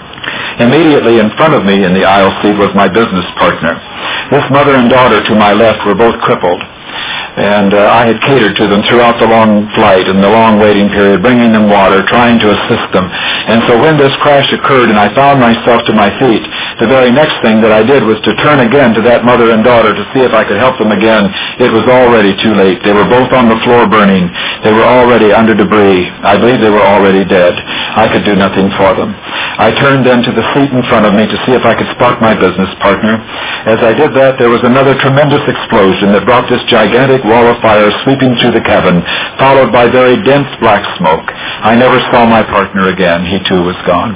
Immediately in front of me in the aisle seat was my business partner. This mother and daughter to my left were both crippled. And uh, I had catered to them throughout the long flight and the long waiting period, bringing them water, trying to assist them. And so when this crash occurred and I found myself to my feet, the very next thing that I did was to turn again to that mother and daughter to see if I could help them again. It was already too late. They were both on the floor burning. They were already under debris. I believe they were already dead. I could do nothing for them. I turned then to the seat in front of me to see if I could spark my business partner. As I did that, there was another tremendous explosion that brought this gigantic wall of fire sweeping through the cabin, followed by very dense black smoke. I never saw my partner again. He too was gone.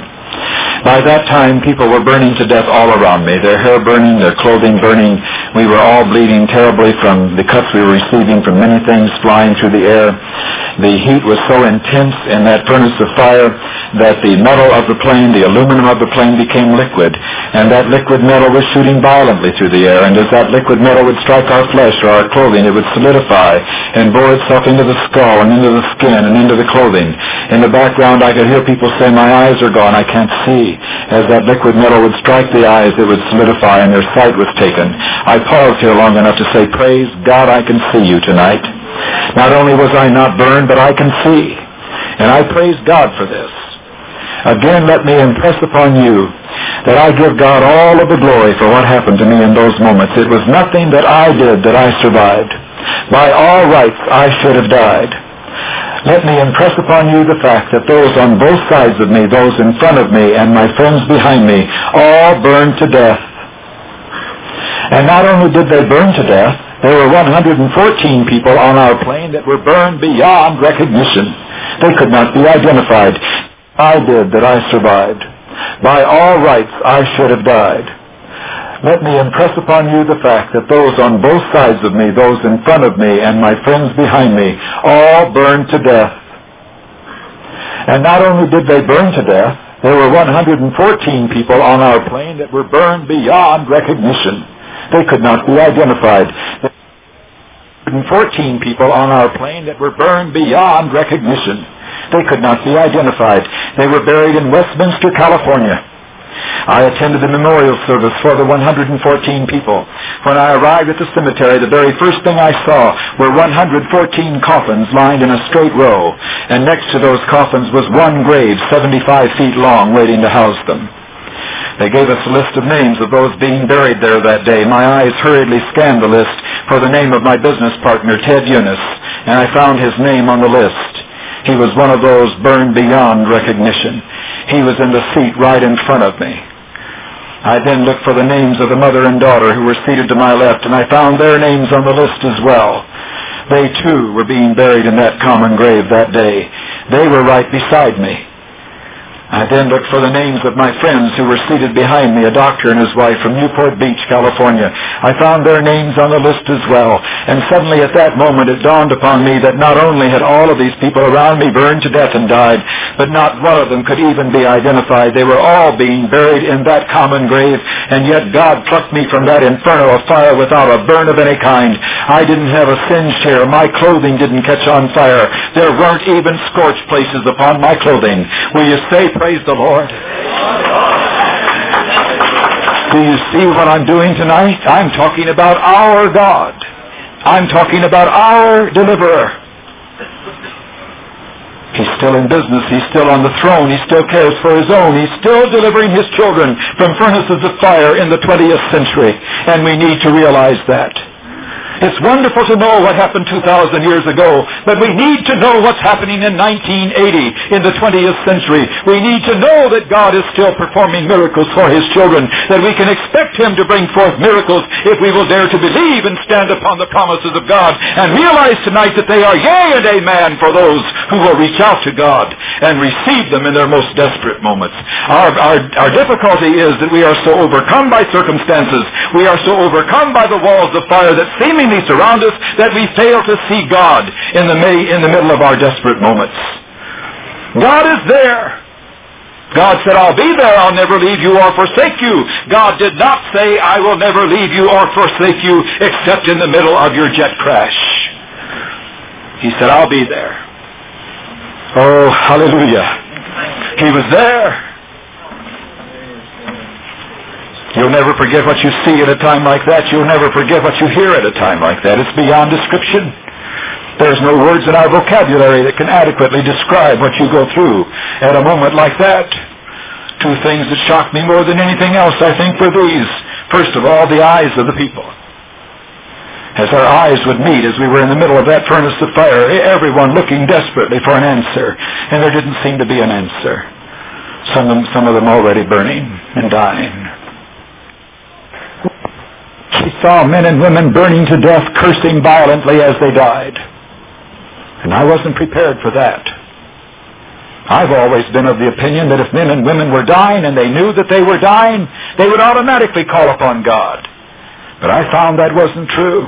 By that time, people were burning to death all around me, their hair burning, their clothing burning. We were all bleeding terribly from the cuts we were receiving from many things flying through the air. The heat was so intense in that furnace of fire that the metal of the plane, the aluminum of the plane, became liquid, and that liquid metal was shooting violently through the air, and as that liquid metal would strike our flesh or our clothing, it would solidify and bore itself into the skull and into the skin and into the clothing. In the background, I could hear people say, "My eyes are gone, I can't see." As that liquid metal would strike the eyes, it would solidify and their sight was taken. I paused here long enough to say, "Praise God, I can see you tonight. Not only was I not burned, but I can see." And I praise God for this. Again, let me impress upon you that I give God all of the glory for what happened to me in those moments. It was nothing that I did that I survived. By all rights, I should have died. Let me impress upon you the fact that those on both sides of me, those in front of me and my friends behind me, all burned to death. And not only did they burn to death, there were one hundred fourteen people on our plane that were burned beyond recognition. They could not be identified. I did that I survived. By all rights, I should have died. Let me impress upon you the fact that those on both sides of me, those in front of me and my friends behind me, all burned to death. And not only did they burn to death, there were one hundred fourteen people on our plane that were burned beyond recognition. They could not be identified. There were one hundred fourteen people on our plane that were burned beyond recognition. They could not be identified. They were buried in Westminster, California. I attended the memorial service for the one hundred fourteen people. When I arrived at the cemetery, the very first thing I saw were one hundred fourteen coffins lined in a straight row, and next to those coffins was one grave seventy-five feet long waiting to house them. They gave us a list of names of those being buried there that day. My eyes hurriedly scanned the list for the name of my business partner, Ted Eunice, and I found his name on the list. He was one of those burned beyond recognition. He was in the seat right in front of me. I then looked for the names of the mother and daughter who were seated to my left, and I found their names on the list as well. They, too, were being buried in that common grave that day. They were right beside me. I then looked for the names of my friends who were seated behind me, a doctor and his wife from Newport Beach, California. I found their names on the list as well. And suddenly at that moment it dawned upon me that not only had all of these people around me burned to death and died, but not one of them could even be identified. They were all being buried in that common grave, and yet God plucked me from that inferno of fire without a burn of any kind. I didn't have a singed hair. My clothing didn't catch on fire. There weren't even scorched places upon my clothing. Will you say, praise the Lord? Do you see what I'm doing tonight? I'm talking about our God. I'm talking about our deliverer. He's still in business. He's still on the throne. He still cares for his own. He's still delivering his children from furnaces of fire in the twentieth century. And we need to realize that. It's wonderful to know what happened two thousand years ago, but we need to know what's happening in nineteen eighty, in the twentieth century. We need to know that God is still performing miracles for his children, that we can expect him to bring forth miracles if we will dare to believe and stand upon the promises of God and realize tonight that they are yea and amen for those who will reach out to God and receive them in their most desperate moments. Our, our, our difficulty is that we are so overcome by circumstances, we are so overcome by the walls of fire that seemingly surround us that we fail to see God in the, in the middle of our desperate moments. God is there. God said, I'll be there. I'll never leave you or forsake you. God did not say, I will never leave you or forsake you except in the middle of your jet crash. He said, I'll be there. Oh, hallelujah. He was there. You'll never forget what you see at a time like that. You'll never forget what you hear at a time like that. It's beyond description. There's no words in our vocabulary that can adequately describe what you go through at a moment like that. Two things that shocked me more than anything else, I think, were these. First of all, the eyes of the people. As our eyes would meet as we were in the middle of that furnace of fire, everyone looking desperately for an answer. And there didn't seem to be an answer. Some of them, some of them already burning and dying. She saw men and women burning to death, cursing violently as they died. And I wasn't prepared for that. I've always been of the opinion that if men and women were dying and they knew that they were dying, they would automatically call upon God. But I found that wasn't true.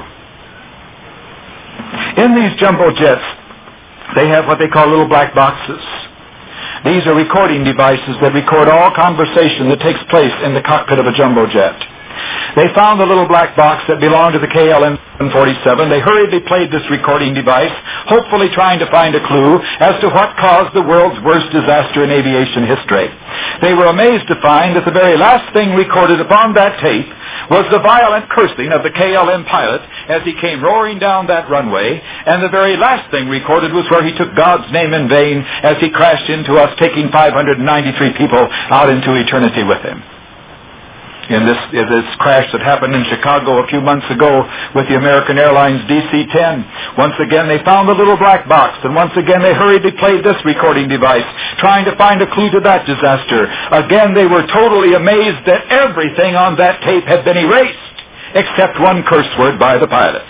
In these jumbo jets, they have what they call little black boxes. These are recording devices that record all conversation that takes place in the cockpit of a jumbo jet. They found the little black box that belonged to the K L M forty-seven. They hurriedly played this recording device, hopefully trying to find a clue as to what caused the world's worst disaster in aviation history. They were amazed to find that the very last thing recorded upon that tape was the violent cursing of the K L M pilot as he came roaring down that runway, and the very last thing recorded was where he took God's name in vain as he crashed into us, taking five hundred ninety-three people out into eternity with him. In this, in this crash that happened in Chicago a few months ago with the American Airlines D C ten, once again they found the little black box, and once again they hurriedly played this recording device, trying to find a clue to that disaster. Again, they were totally amazed that everything on that tape had been erased, except one curse word by the pilot.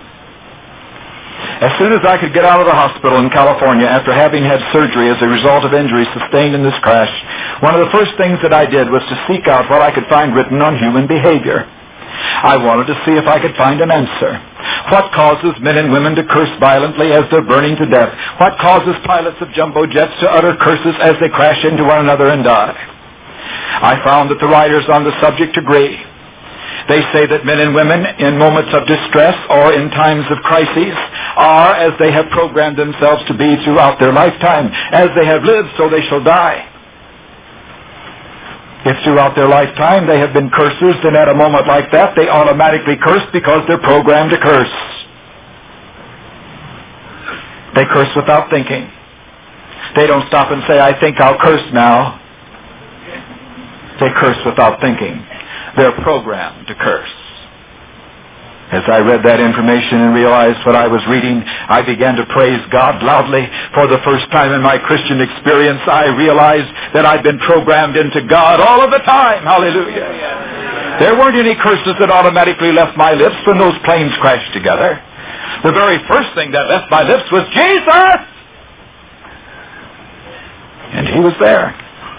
As soon as I could get out of the hospital in California after having had surgery as a result of injuries sustained in this crash, one of the first things that I did was to seek out what I could find written on human behavior. I wanted to see if I could find an answer. What causes men and women to curse violently as they're burning to death? What causes pilots of jumbo jets to utter curses as they crash into one another and die? I found that the writers on the subject agree. They say that men and women in moments of distress or in times of crises are as they have programmed themselves to be throughout their lifetime. As they have lived, so they shall die. If throughout their lifetime they have been cursers, then at a moment like that they automatically curse because they're programmed to curse. They curse without thinking. They don't stop and say, I think I'll curse now. They curse without thinking. They're programmed to curse. As I read that information and realized what I was reading, I began to praise God loudly. For the first time in my Christian experience, I realized that I'd been programmed into God all of the time. Hallelujah. There weren't any curses that automatically left my lips when those planes crashed together. The very first thing that left my lips was Jesus! And he was there.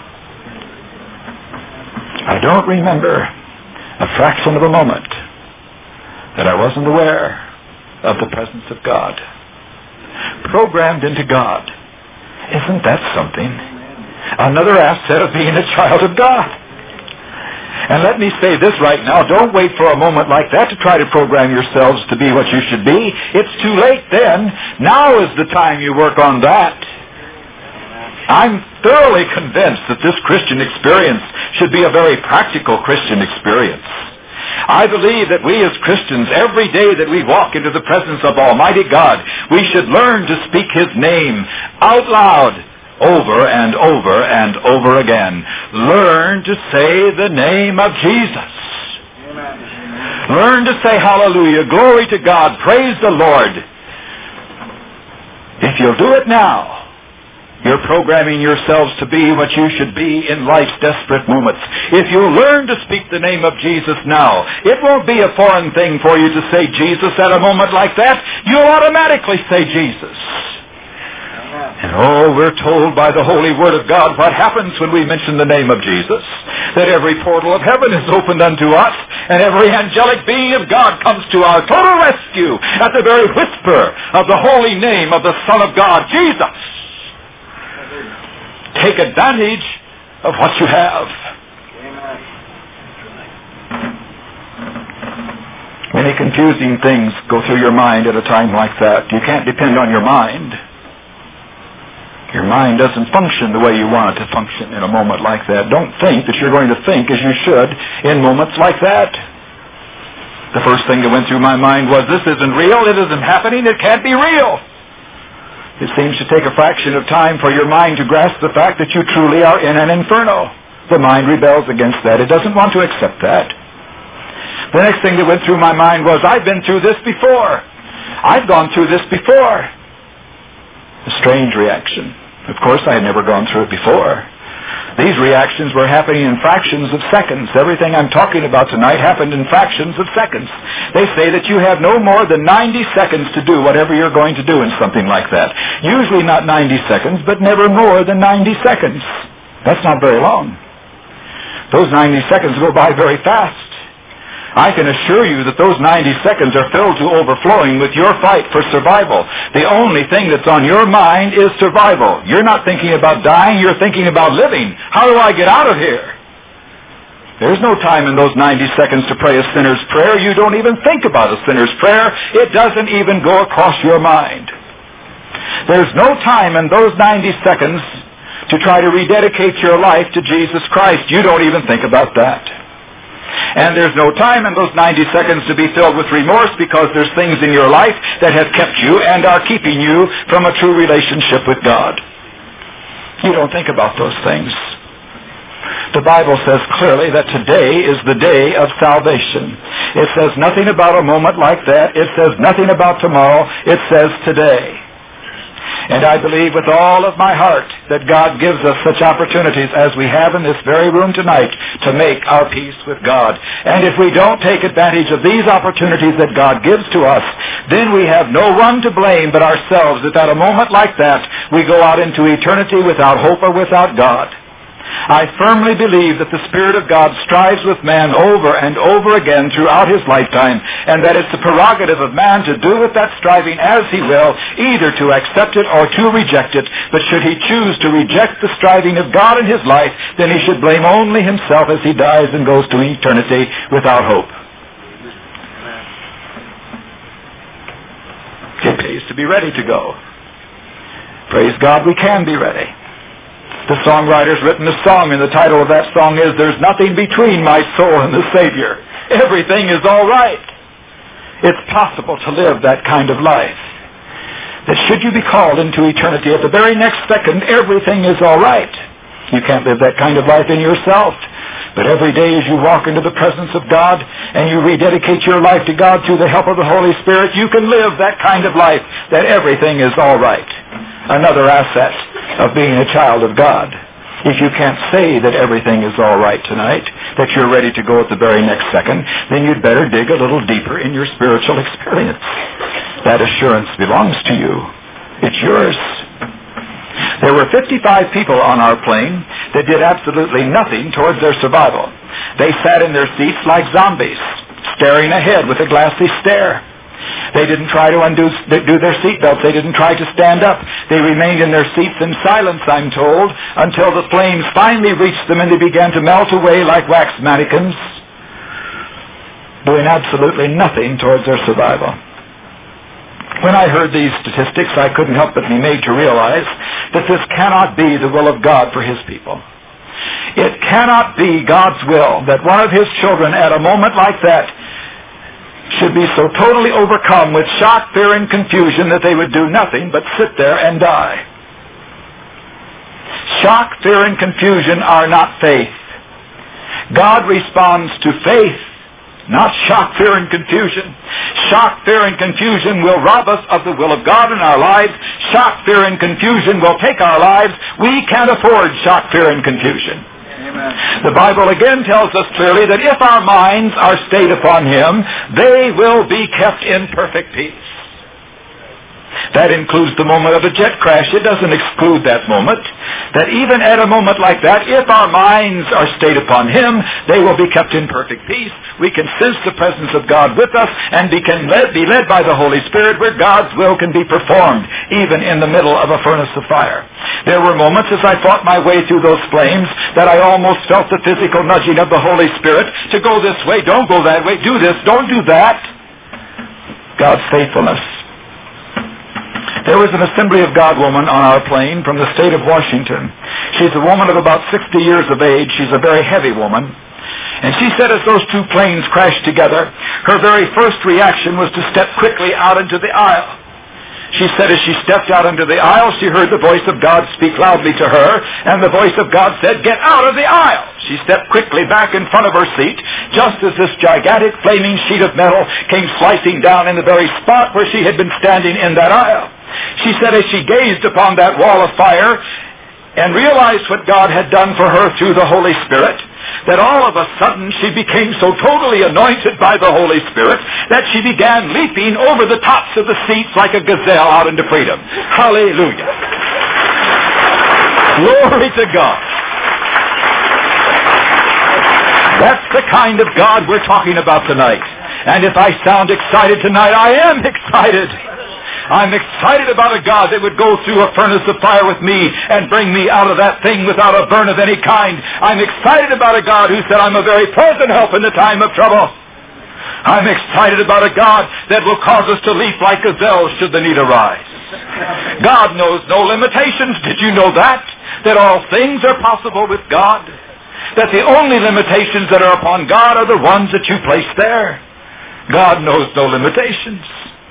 I don't remember a fraction of a moment that I wasn't aware of the presence of God. Programmed into God. Isn't that something? Another asset of being a child of God. And let me say this right now. Don't wait for a moment like that to try to program yourselves to be what you should be. It's too late then. Now is the time you work on that. I'm thoroughly convinced that this Christian experience should be a very practical Christian experience. I believe that we as Christians, every day that we walk into the presence of Almighty God, we should learn to speak His name out loud over and over and over again. Learn to say the name of Jesus. Amen. Learn to say hallelujah, glory to God, praise the Lord. If you'll do it now, you're programming yourselves to be what you should be in life's desperate moments. If you learn to speak the name of Jesus now, it won't be a foreign thing for you to say Jesus at a moment like that. You'll automatically say Jesus. And oh, we're told by the Holy Word of God what happens when we mention the name of Jesus. That every portal of heaven is opened unto us, and every angelic being of God comes to our total rescue at the very whisper of the holy name of the Son of God, Jesus. Take advantage of what you have. Many confusing things go through your mind at a time like that. You can't depend on your mind. Your mind doesn't function the way you want it to function in a moment like that. Don't think that you're going to think as you should in moments like that. The first thing that went through my mind was, this isn't real, it isn't happening, it can't be real. It seems to take a fraction of time for your mind to grasp the fact that you truly are in an inferno. The mind rebels against that. It doesn't want to accept that. The next thing that went through my mind was, I've been through this before. I've gone through this before. A strange reaction. Of course, I had never gone through it before. These reactions were happening in fractions of seconds. Everything I'm talking about tonight happened in fractions of seconds. They say that you have no more than ninety seconds to do whatever you're going to do in something like that. Usually not ninety seconds, but never more than ninety seconds. That's not very long. Those ninety seconds go by very fast. I can assure you that those ninety seconds are filled to overflowing with your fight for survival. The only thing that's on your mind is survival. You're not thinking about dying, you're thinking about living. How do I get out of here? There's no time in those ninety seconds to pray a sinner's prayer. You don't even think about a sinner's prayer. It doesn't even go across your mind. There's no time in those ninety seconds to try to rededicate your life to Jesus Christ. You don't even think about that. And there's no time in those ninety seconds to be filled with remorse because there's things in your life that have kept you and are keeping you from a true relationship with God. You don't think about those things. The Bible says clearly that today is the day of salvation. It says nothing about a moment like that. It says nothing about tomorrow. It says today. And I believe with all of my heart that God gives us such opportunities as we have in this very room tonight to make our peace with God. And if we don't take advantage of these opportunities that God gives to us, then we have no one to blame but ourselves if at a moment like that we go out into eternity without hope or without God. I firmly believe that the Spirit of God strives with man over and over again throughout his lifetime, and that it's the prerogative of man to do with that striving as he will, either to accept it or to reject it. But should he choose to reject the striving of God in his life, then he should blame only himself as he dies and goes to eternity without hope. It pays to be ready to go. Praise God, we can be ready. The songwriter's written a song, and the title of that song is, There's Nothing Between My Soul and the Savior. Everything is all right. It's possible to live that kind of life. That should you be called into eternity, at the very next second, everything is all right. You can't live that kind of life in yourself. But every day as you walk into the presence of God and you rededicate your life to God through the help of the Holy Spirit, you can live that kind of life, that everything is all right. Another asset of being a child of God. If you can't say that everything is all right tonight, that you're ready to go at the very next second, then you'd better dig a little deeper in your spiritual experience. That assurance belongs to you. It's yours. There were fifty-five people on our plane that did absolutely nothing towards their survival. They sat in their seats like zombies, staring ahead with a glassy stare. They didn't try to undo do their seatbelts. They didn't try to stand up. They remained in their seats in silence, I'm told, until the flames finally reached them and they began to melt away like wax mannequins, doing absolutely nothing towards their survival. When I heard these statistics, I couldn't help but be made to realize that this cannot be the will of God for His people. It cannot be God's will that one of His children at a moment like that should be so totally overcome with shock, fear, and confusion that they would do nothing but sit there and die. Shock, fear, and confusion are not faith. God responds to faith, not shock, fear, and confusion. Shock, fear, and confusion will rob us of the will of God in our lives. Shock, fear, and confusion will take our lives. We can't afford shock, fear, and confusion. Amen. The Bible again tells us clearly that if our minds are stayed upon Him, they will be kept in perfect peace. That includes the moment of a jet crash. It doesn't exclude that moment. That even at a moment like that, if our minds are stayed upon Him, they will be kept in perfect peace. We can sense the presence of God with us and be, can led, be led by the Holy Spirit where God's will can be performed, even in the middle of a furnace of fire. There were moments as I fought my way through those flames that I almost felt the physical nudging of the Holy Spirit to go this way, don't go that way, do this, don't do that. God's faithfulness. There was an Assembly of God woman on our plane from the state of Washington. She's a woman of about sixty years of age. She's a very heavy woman. And she said as those two planes crashed together, her very first reaction was to step quickly out into the aisle. She said as she stepped out into the aisle, she heard the voice of God speak loudly to her, and the voice of God said, "Get out of the aisle." She stepped quickly back in front of her seat, just as this gigantic flaming sheet of metal came slicing down in the very spot where she had been standing in that aisle. She said as she gazed upon that wall of fire and realized what God had done for her through the Holy Spirit, that all of a sudden she became so totally anointed by the Holy Spirit that she began leaping over the tops of the seats like a gazelle out into freedom. Hallelujah. Glory to God. That's the kind of God we're talking about tonight. And if I sound excited tonight, I am excited. I'm excited about a God that would go through a furnace of fire with me and bring me out of that thing without a burn of any kind. I'm excited about a God who said, "I'm a very present help in the time of trouble." I'm excited about a God that will cause us to leap like gazelles should the need arise. God knows no limitations. Did you know that? That all things are possible with God? That the only limitations that are upon God are the ones that you place there? God knows no limitations.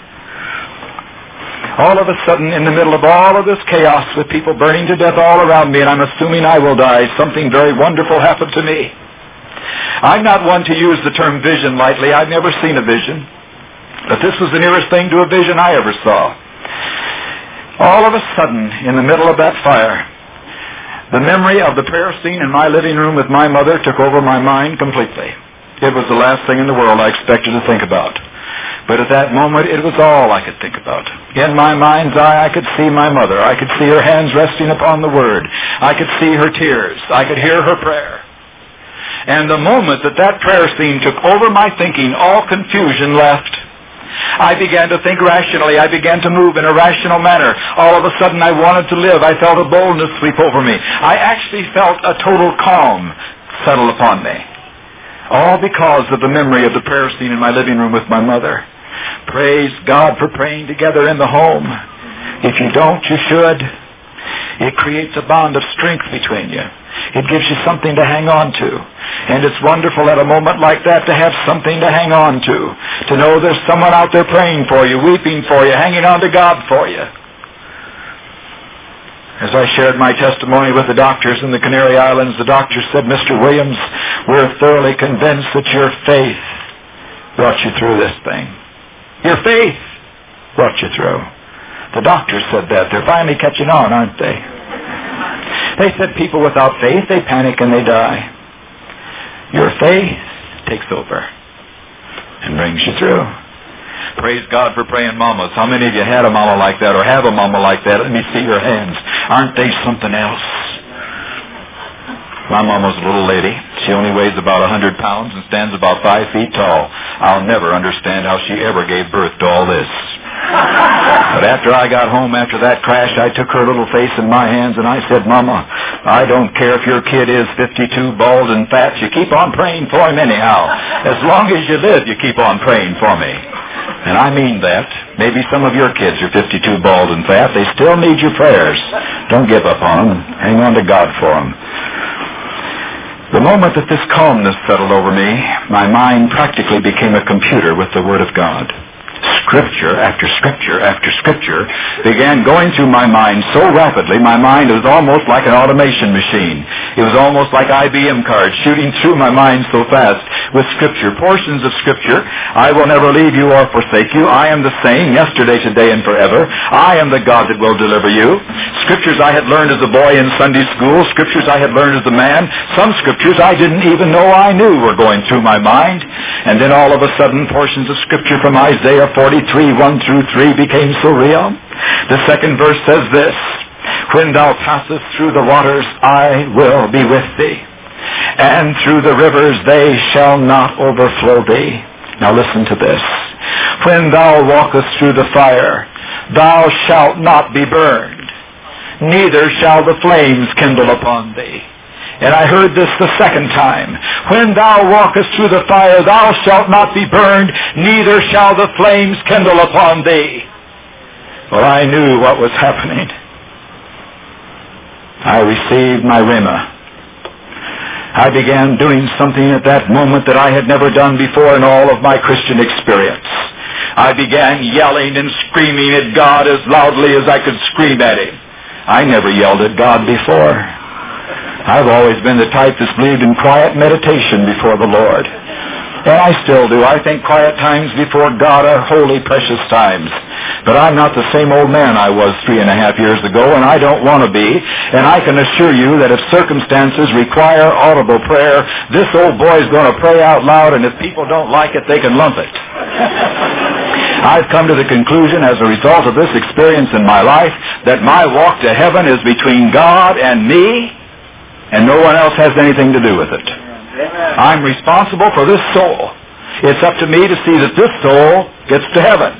All of a sudden, in the middle of all of this chaos with people burning to death all around me, and I'm assuming I will die, something very wonderful happened to me. I'm not one to use the term vision lightly. I've never seen a vision. But this was the nearest thing to a vision I ever saw. All of a sudden, in the middle of that fire, the memory of the prayer scene in my living room with my mother took over my mind completely. It was the last thing in the world I expected to think about. But at that moment, it was all I could think about. In my mind's eye, I could see my mother. I could see her hands resting upon the Word. I could see her tears. I could hear her prayer. And the moment that that prayer scene took over my thinking, all confusion left. I began to think rationally. I began to move in a rational manner. All of a sudden, I wanted to live. I felt a boldness sweep over me. I actually felt a total calm settle upon me. All because of the memory of the prayer scene in my living room with my mother. Praise God for praying together in the home. If you don't, you should. It creates a bond of strength between you. It gives you something to hang on to. And it's wonderful at a moment like that to have something to hang on to. To know there's someone out there praying for you, weeping for you, hanging on to God for you. As I shared my testimony with the doctors in the Canary Islands, the doctor said, "Mister Williams, we're thoroughly convinced that your faith brought you through this thing. Your faith brought you through." The doctors said that. They're finally catching on, aren't they? They said people without faith, they panic and they die. Your faith takes over and brings you through. Praise God for praying mamas. How many of you had a mama like that or have a mama like that? Let me see your hands. Aren't they something else? My mama's a little lady. She only weighs about one hundred pounds and stands about five feet tall. I'll never understand how she ever gave birth to all this. But after I got home after that crash, I took her little face in my hands and I said, "Mama, I don't care if your kid is fifty-two, bald and fat. You keep on praying for him anyhow. As long as you live, you keep on praying for me." And I mean that. Maybe some of your kids are fifty-two bald and fat. They still need your prayers. Don't give up on them. Hang on to God for them. The moment that this calmness settled over me, my mind practically became a computer with the Word of God. Scripture after scripture after scripture began going through my mind so rapidly, my mind was almost like an automation machine. It was almost like I B M cards shooting through my mind so fast with scripture, portions of scripture. I will never leave you or forsake you. I am the same yesterday, today, and forever. I am the God that will deliver you. Scriptures I had learned as a boy in Sunday school, scriptures I had learned as a man, some scriptures I didn't even know I knew were going through my mind. And then all of a sudden, portions of scripture from Isaiah forty-three, one through three became so real. The second verse says this, when thou passest through the waters, I will be with thee. And through the rivers, they shall not overflow thee. Now listen to this. When thou walkest through the fire, thou shalt not be burned, neither shall the flames kindle upon thee. And I heard this the second time. When thou walkest through the fire, thou shalt not be burned, neither shall the flames kindle upon thee. Well, I knew what was happening. I received my rhema. I began doing something at that moment that I had never done before in all of my Christian experience. I began yelling and screaming at God as loudly as I could scream at Him. I never yelled at God before. I've always been the type that's believed in quiet meditation before the Lord. And I still do. I think quiet times before God are holy, precious times. But I'm not the same old man I was three and a half years ago, and I don't want to be. And I can assure you that if circumstances require audible prayer, this old boy's going to pray out loud, and if people don't like it, they can lump it. I've come to the conclusion as a result of this experience in my life that my walk to heaven is between God and me, and no one else has anything to do with it. I'm responsible for this soul. It's up to me to see that this soul gets to heaven.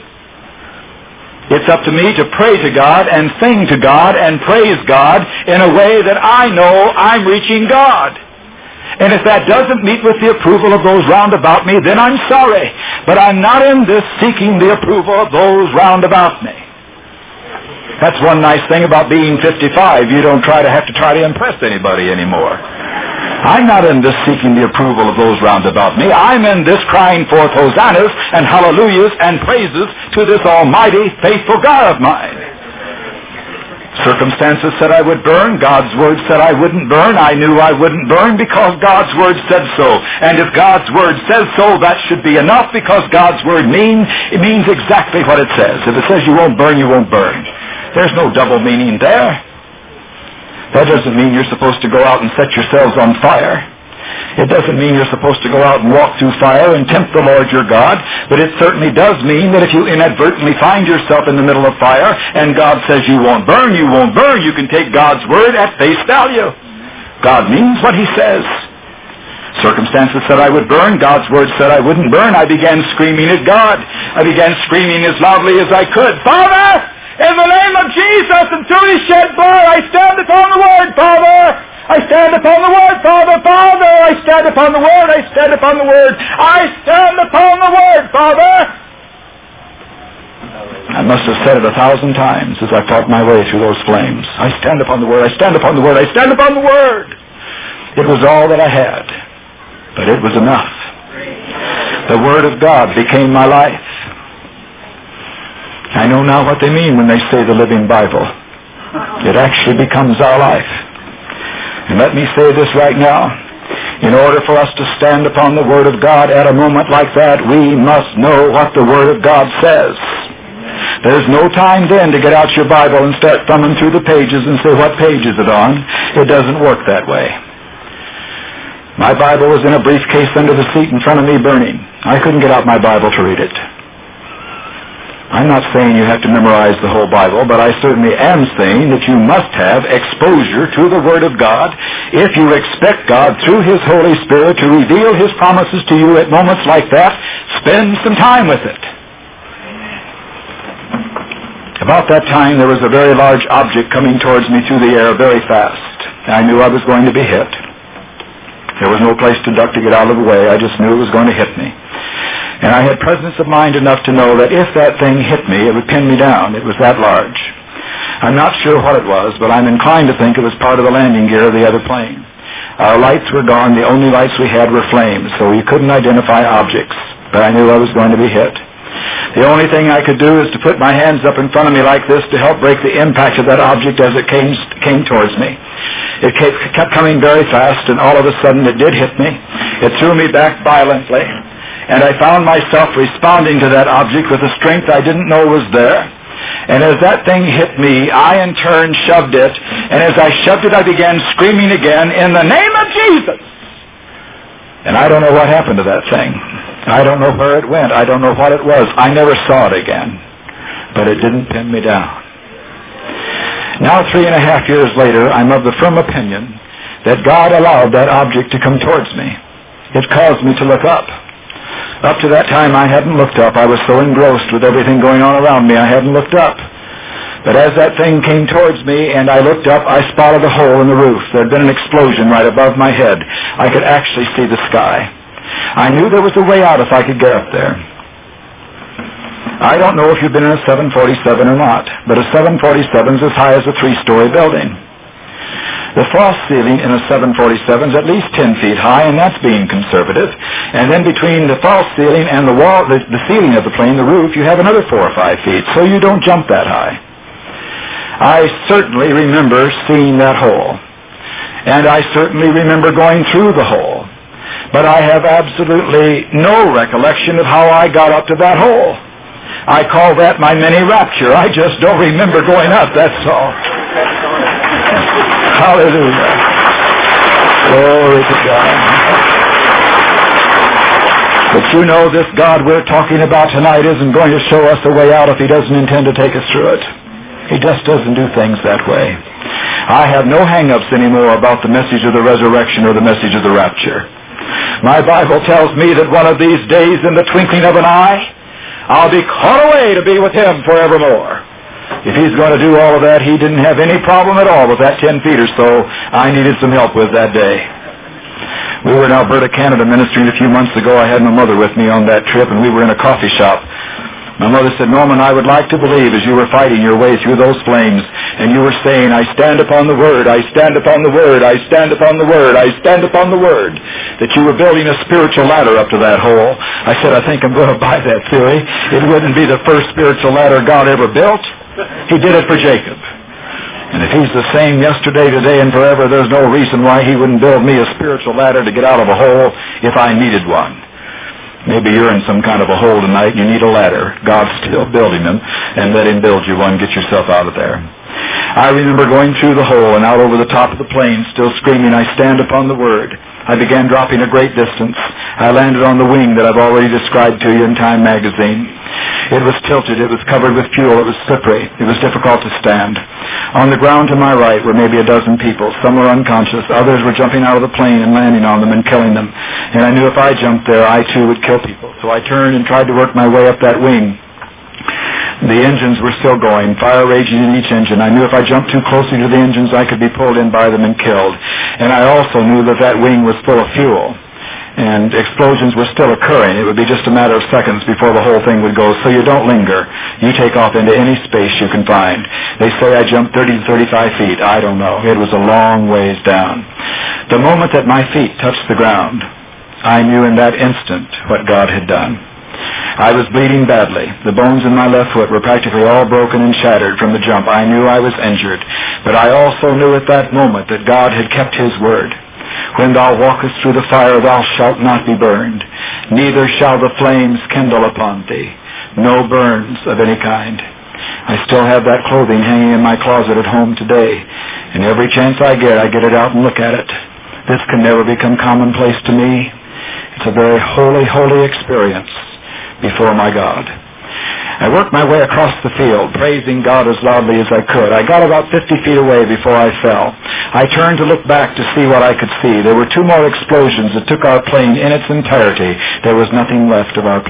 It's up to me to pray to God and sing to God and praise God in a way that I know I'm reaching God. And if that doesn't meet with the approval of those round about me, then I'm sorry. But I'm not in this seeking the approval of those round about me. That's one nice thing about being fifty-five. You don't try to have to try to impress anybody anymore. I'm not in this seeking the approval of those round about me. I'm in this crying forth hosannas and hallelujahs and praises to this almighty, faithful God of mine. Circumstances said I would burn. God's word said I wouldn't burn. I knew I wouldn't burn because God's word said so. And if God's word says so, that should be enough, because God's word means, it means exactly what it says. If it says you won't burn, you won't burn. There's no double meaning there. That doesn't mean you're supposed to go out and set yourselves on fire. It doesn't mean you're supposed to go out and walk through fire and tempt the Lord your God, but it certainly does mean that if you inadvertently find yourself in the middle of fire and God says you won't burn, you won't burn, you can take God's word at face value. God means what He says. Circumstances said I would burn. God's word said I wouldn't burn. I began screaming at God. I began screaming as loudly as I could, Father! In the name of Jesus and through His shed blood, I stand upon the Word, Father. I stand upon the Word, Father. Father, I stand upon the Word. I stand upon the Word. I stand upon the Word, Father. I must have said it a thousand times as I fought my way through those flames. I stand upon the Word. I stand upon the Word. I stand upon the Word. It was all that I had, but it was enough. The Word of God became my life. I know now what they mean when they say the Living Bible. It actually becomes our life. And let me say this right now. In order for us to stand upon the Word of God at a moment like that, we must know what the Word of God says. There's no time then to get out your Bible and start thumbing through the pages and say, what page is it on? It doesn't work that way. My Bible was in a briefcase under the seat in front of me burning. I couldn't get out my Bible to read it. I'm not saying you have to memorize the whole Bible, but I certainly am saying that you must have exposure to the Word of God if you expect God through His Holy Spirit to reveal His promises to you at moments like that. Spend some time with it. About that time, there was a very large object coming towards me through the air very fast. I knew I was going to be hit. There was no place to duck to get out of the way. I just knew it was going to hit me. And I had presence of mind enough to know that if that thing hit me, it would pin me down. It was that large. I'm not sure what it was, but I'm inclined to think it was part of the landing gear of the other plane. Our lights were gone. The only lights we had were flames, so we couldn't identify objects. But I knew I was going to be hit. The only thing I could do is to put my hands up in front of me like this to help break the impact of that object as it came, came towards me. It kept coming very fast, and all of a sudden it did hit me. It threw me back violently, and I found myself responding to that object with a strength I didn't know was there. And as that thing hit me, I in turn shoved it, and as I shoved it, I began screaming again, "In the name of Jesus!" And I don't know what happened to that thing. I don't know where it went. I don't know what it was. I never saw it again. But it didn't pin me down. Now, three and a half years later, I'm of the firm opinion that God allowed that object to come towards me. It caused me to look up. Up to that time, I hadn't looked up. I was so engrossed with everything going on around me, I hadn't looked up. But as that thing came towards me and I looked up, I spotted a hole in the roof. There had been an explosion right above my head. I could actually see the sky. I knew there was a way out if I could get up there. I don't know if you've been in a seven forty-seven or not, but a seven forty-seven is as high as a three-story building. The frost ceiling in a seven forty-seven is at least ten feet high, and that's being conservative. And then between the frost ceiling and the wall, the, the ceiling of the plane, the roof, you have another four or five feet, so you don't jump that high. I certainly remember seeing that hole, and I certainly remember going through the hole, but I have absolutely no recollection of how I got up to that hole. I call that my mini rapture. I just don't remember going up, that's all. Hallelujah. Glory to God. But you know, this God we're talking about tonight isn't going to show us a way out if He doesn't intend to take us through it. He just doesn't do things that way. I have no hang-ups anymore about the message of the resurrection or the message of the rapture. My Bible tells me that one of these days, in the twinkling of an eye, I'll be caught away to be with Him forevermore. If He's going to do all of that, He didn't have any problem at all with that ten feet or so I needed some help with that day. We were in Alberta, Canada, ministering a few months ago. I had my mother with me on that trip, and we were in a coffee shop. My mother said, "Norman, I would like to believe as you were fighting your way through those flames, and you were saying, 'I stand upon the Word, I stand upon the Word, I stand upon the Word, I stand upon the Word,' that you were building a spiritual ladder up to that hole." I said, "I think I'm going to buy that theory. It wouldn't be the first spiritual ladder God ever built. He did it for Jacob. And if He's the same yesterday, today, and forever, there's no reason why He wouldn't build me a spiritual ladder to get out of a hole if I needed one." Maybe you're in some kind of a hole tonight and you need a ladder. God's still building them, and let Him build you one. Get yourself out of there. I remember going through the hole and out over the top of the plane, still screaming, "I stand upon the Word." I began dropping a great distance. I landed on the wing that I've already described to you in Time magazine. It was tilted. It was covered with fuel. It was slippery. It was difficult to stand. On the ground to my right were maybe a dozen people. Some were unconscious. Others were jumping out of the plane and landing on them and killing them. And I knew if I jumped there, I too would kill people. So I turned and tried to work my way up that wing. The engines were still going, fire raging in each engine. I knew if I jumped too closely to the engines, I could be pulled in by them and killed. And I also knew that that wing was full of fuel, and explosions were still occurring. It would be just a matter of seconds before the whole thing would go. So you don't linger. You take off into any space you can find. They say I jumped thirty to thirty-five feet. I don't know. It was a long ways down. The moment that my feet touched the ground, I knew in that instant what God had done. I was bleeding badly. The bones in my left foot were practically all broken and shattered from the jump. I knew I was injured. But I also knew at that moment that God had kept His word. "When thou walkest through the fire, thou shalt not be burned. Neither shall the flames kindle upon thee. No burns of any kind." I still have that clothing hanging in my closet at home today. And every chance I get, I get it out and look at it. This can never become commonplace to me. It's a very holy, holy experience before my God. I worked my way across the field, praising God as loudly as I could. I got about fifty feet away before I fell. I turned to look back to see what I could see. There were two more explosions that took our plane in its entirety. There was nothing left of our plane.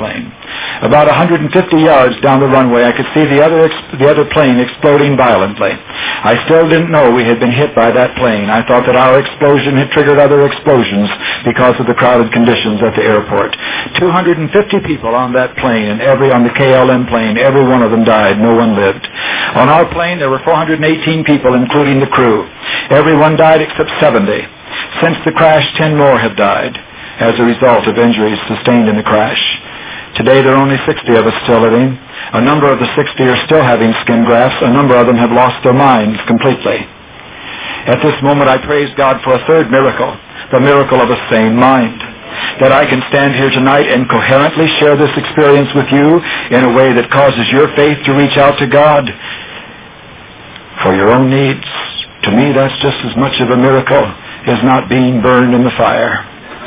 About one hundred fifty yards down the runway, I could see the other ex- the other plane exploding violently. I still didn't know we had been hit by that plane. I thought that our explosion had triggered other explosions because of the crowded conditions at the airport. two hundred fifty people on that plane, and every on the K L M plane, every one of them died. No one lived. On our plane, there were four hundred eighteen people, including the crew. Everyone died except seventy. Since the crash, ten more have died as a result of injuries sustained in the crash. Today, there are only sixty of us still living. A number of the sixty are still having skin grafts. A number of them have lost their minds completely. At this moment, I praise God for a third miracle, the miracle of a sane mind, that I can stand here tonight and coherently share this experience with you in a way that causes your faith to reach out to God for your own needs. To me, that's just as much of a miracle as not being burned in the fire.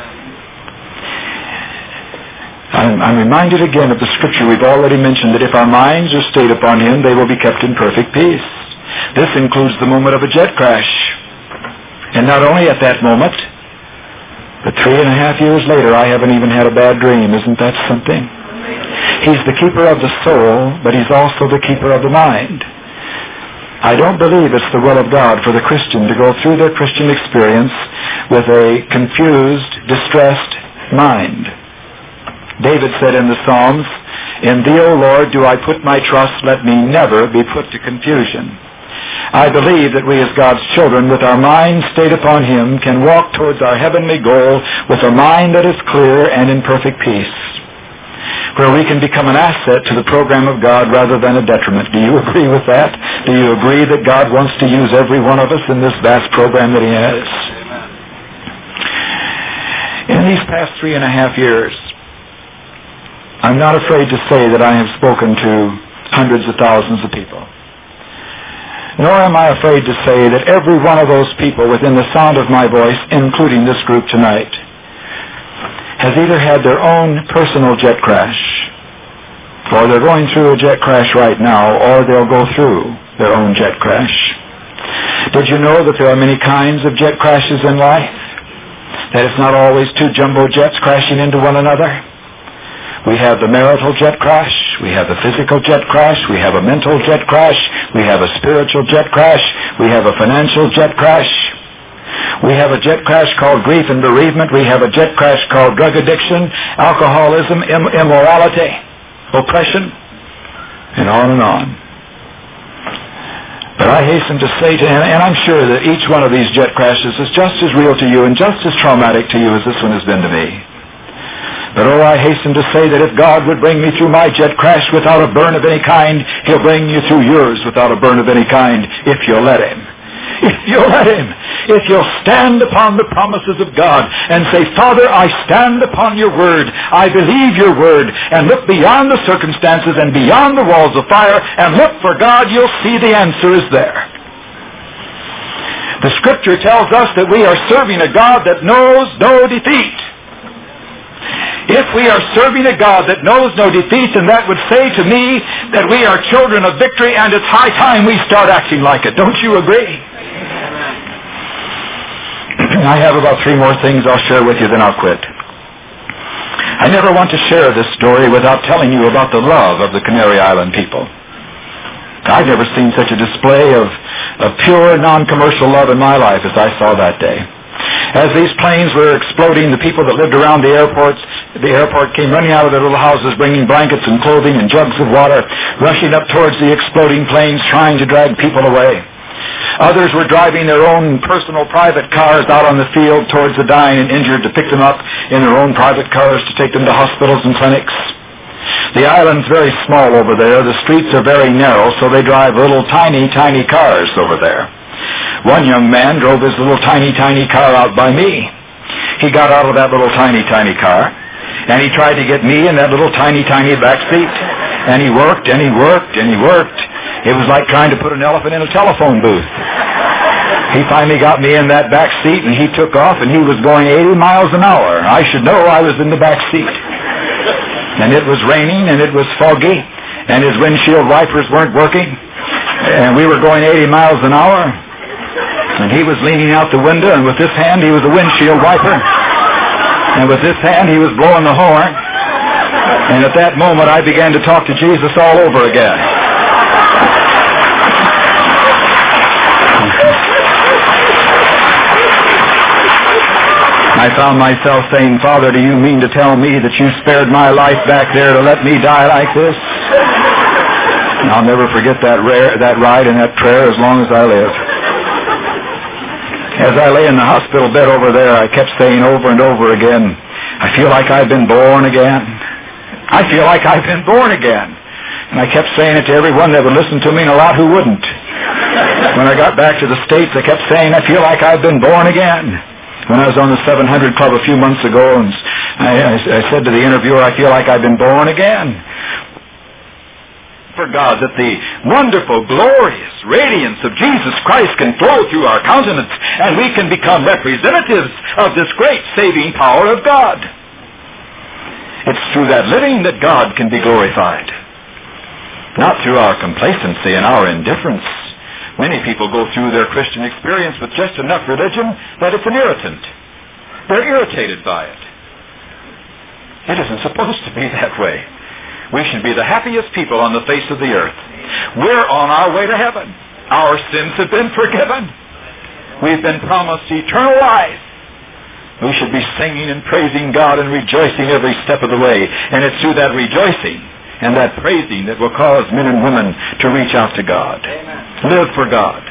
I'm, I'm reminded again of the scripture we've already mentioned, that if our minds are stayed upon Him, they will be kept in perfect peace. This includes the moment of a jet crash. And not only at that moment, but three and a half years later, I haven't even had a bad dream. Isn't that something? He's the keeper of the soul, but He's also the keeper of the mind. I don't believe it's the will of God for the Christian to go through their Christian experience with a confused, distressed mind. David said in the Psalms, "In Thee, O Lord, do I put my trust, let me never be put to confusion." I believe that we as God's children, with our minds stayed upon Him, can walk towards our heavenly goal with a mind that is clear and in perfect peace, where we can become an asset to the program of God rather than a detriment. Do you agree with that? Do you agree that God wants to use every one of us in this vast program that He has? In these past three and a half years, I'm not afraid to say that I have spoken to hundreds of thousands of people. Nor am I afraid to say that every one of those people within the sound of my voice, including this group tonight, has either had their own personal jet crash, or they're going through a jet crash right now, or they'll go through their own jet crash. Did you know that there are many kinds of jet crashes in life? That it's not always two jumbo jets crashing into one another? We have the marital jet crash, we have the physical jet crash, we have a mental jet crash, we have a spiritual jet crash, we have a financial jet crash, we have a jet crash called grief and bereavement, we have a jet crash called drug addiction, alcoholism, Im- immorality, oppression, and on and on. But I hasten to say to him, and I'm sure that each one of these jet crashes is just as real to you and just as traumatic to you as this one has been to me. But oh, I hasten to say that if God would bring me through my jet crash without a burn of any kind, He'll bring you through yours without a burn of any kind, if you'll let Him. If you'll let Him. If you'll stand upon the promises of God and say, "Father, I stand upon your word. I believe your word," and look beyond the circumstances and beyond the walls of fire and look for God, you'll see the answer is there. The scripture tells us that we are serving a God that knows no defeat. If we are serving a God that knows no defeat, then that would say to me that we are children of victory, and it's high time we start acting like it. Don't you agree? I have about three more things I'll share with you, then I'll quit. I never want to share this story without telling you about the love of the Canary Island people. I've never seen such a display of, of pure, non-commercial love in my life as I saw that day. As these planes were exploding, the people that lived around the airports, the airport came running out of their little houses, bringing blankets and clothing and jugs of water, rushing up towards the exploding planes, trying to drag people away. Others were driving their own personal private cars out on the field towards the dying and injured to pick them up in their own private cars to take them to hospitals and clinics. The island's very small over there. The streets are very narrow, so they drive little tiny, tiny cars over there. One young man drove his little tiny, tiny car out by me. He got out of that little tiny, tiny car, and he tried to get me in that little tiny, tiny back seat. And he worked, and he worked, and he worked. It was like trying to put an elephant in a telephone booth. He finally got me in that back seat, and he took off, and he was going eighty miles an hour. I should know I was in the back seat. And it was raining, and it was foggy, and his windshield wipers weren't working. And we were going eighty miles an hour. And he was leaning out the window, and with this hand he was a windshield wiper. And with this hand he was blowing the horn. And at that moment, I began to talk to Jesus all over again. I found myself saying, Father, do you mean to tell me that you spared my life back there to let me die like this? And I'll never forget that, rare, that ride and that prayer as long as I live. As I lay in the hospital bed over there, I kept saying over and over again, I feel like I've been born again. I feel like I've been born again. And I kept saying it to everyone that would listen to me and a lot who wouldn't. When I got back to the States, I kept saying, I feel like I've been born again. When I was on the seven hundred Club a few months ago, and I, I, I said to the interviewer, I feel like I've been born again. For God, that the wonderful, glorious radiance of Jesus Christ can flow through our countenance, and we can become representatives of this great saving power of God. It's through that living that God can be glorified, not through our complacency and our indifference. Many people go through their Christian experience with just enough religion that it's an irritant. They're irritated by it. It isn't supposed to be that way. We should be the happiest people on the face of the earth. We're on our way to heaven. Our sins have been forgiven. We've been promised eternal life. We should be singing and praising God and rejoicing every step of the way. And it's through that rejoicing and that praising that will cause men and women to reach out to God. Amen. Live for God.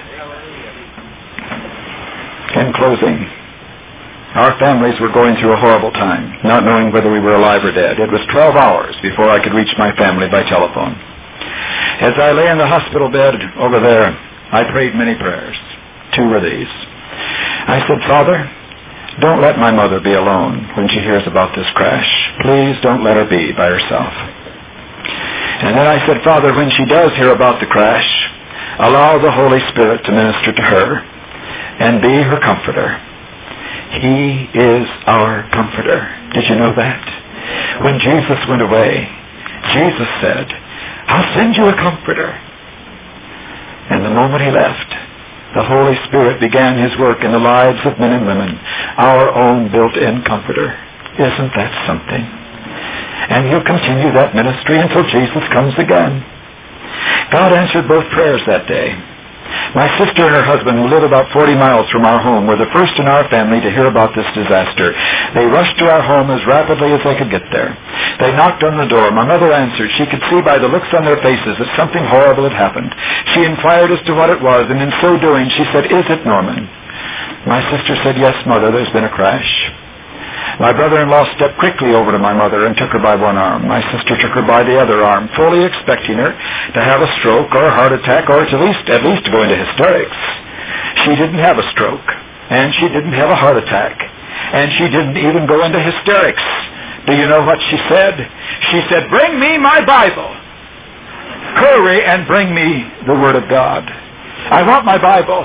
In closing, our families were going through a horrible time, not knowing whether we were alive or dead. It was twelve hours before I could reach my family by telephone. As I lay in the hospital bed over there, I prayed many prayers. Two were these. I said, Father, don't let my mother be alone when she hears about this crash. Please don't let her be by herself. And then I said, Father, when she does hear about the crash, allow the Holy Spirit to minister to her and be her comforter. He is our comforter. Did you know that? When Jesus went away, Jesus said, I'll send you a comforter. And the moment he left, the Holy Spirit began his work in the lives of men and women, our own built-in comforter. Isn't that something? And he'll continue that ministry until Jesus comes again. God answered both prayers that day. My sister and her husband, who live about forty miles from our home, were the first in our family to hear about this disaster. They rushed to our home as rapidly as they could get there. They knocked on the door. My mother answered. She could see by the looks on their faces that something horrible had happened. She inquired as to what it was, and in so doing, she said, Is it Norman? My sister said, Yes, Mother, there's been a crash. My brother-in-law stepped quickly over to my mother and took her by one arm. My sister took her by the other arm, fully expecting her to have a stroke or a heart attack or at least, at least to go into hysterics. She didn't have a stroke, and she didn't have a heart attack, and she didn't even go into hysterics. Do you know what she said? She said, Bring me my Bible. Hurry and bring me the Word of God. I want my Bible.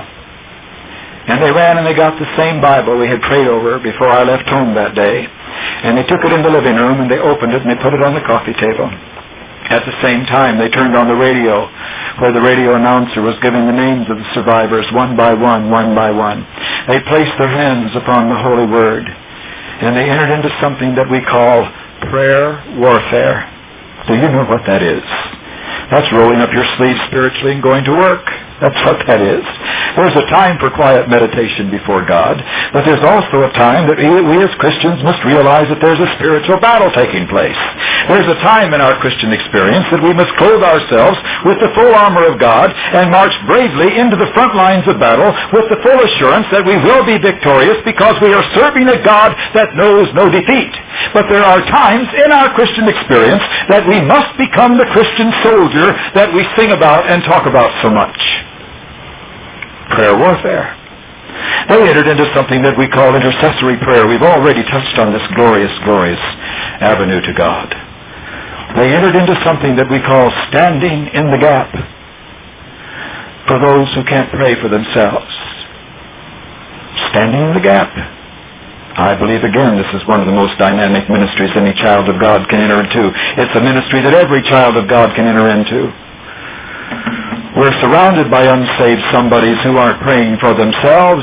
And they ran and they got the same Bible we had prayed over before I left home that day. And they took it in the living room and they opened it and they put it on the coffee table. At the same time, they turned on the radio, where the radio announcer was giving the names of the survivors one by one, one by one. They placed their hands upon the Holy Word. And they entered into something that we call prayer warfare. Do you know what that is? That's rolling up your sleeves spiritually and going to work. That's what that is. There's a time for quiet meditation before God, but there's also a time that we, we as Christians must realize that there's a spiritual battle taking place. There's a time in our Christian experience that we must clothe ourselves with the full armor of God and march bravely into the front lines of battle with the full assurance that we will be victorious because we are serving a God that knows no defeat. But there are times in our Christian experience that we must become the Christian soldier that we sing about and talk about so much. Prayer warfare. They entered into something that we call intercessory prayer. We've already touched on this glorious, glorious avenue to God. They entered into something that we call standing in the gap for those who can't pray for themselves. Standing in the gap. I believe, again, this is one of the most dynamic ministries any child of God can enter into. It's a ministry that every child of God can enter into. We're surrounded by unsaved somebodies who aren't praying for themselves.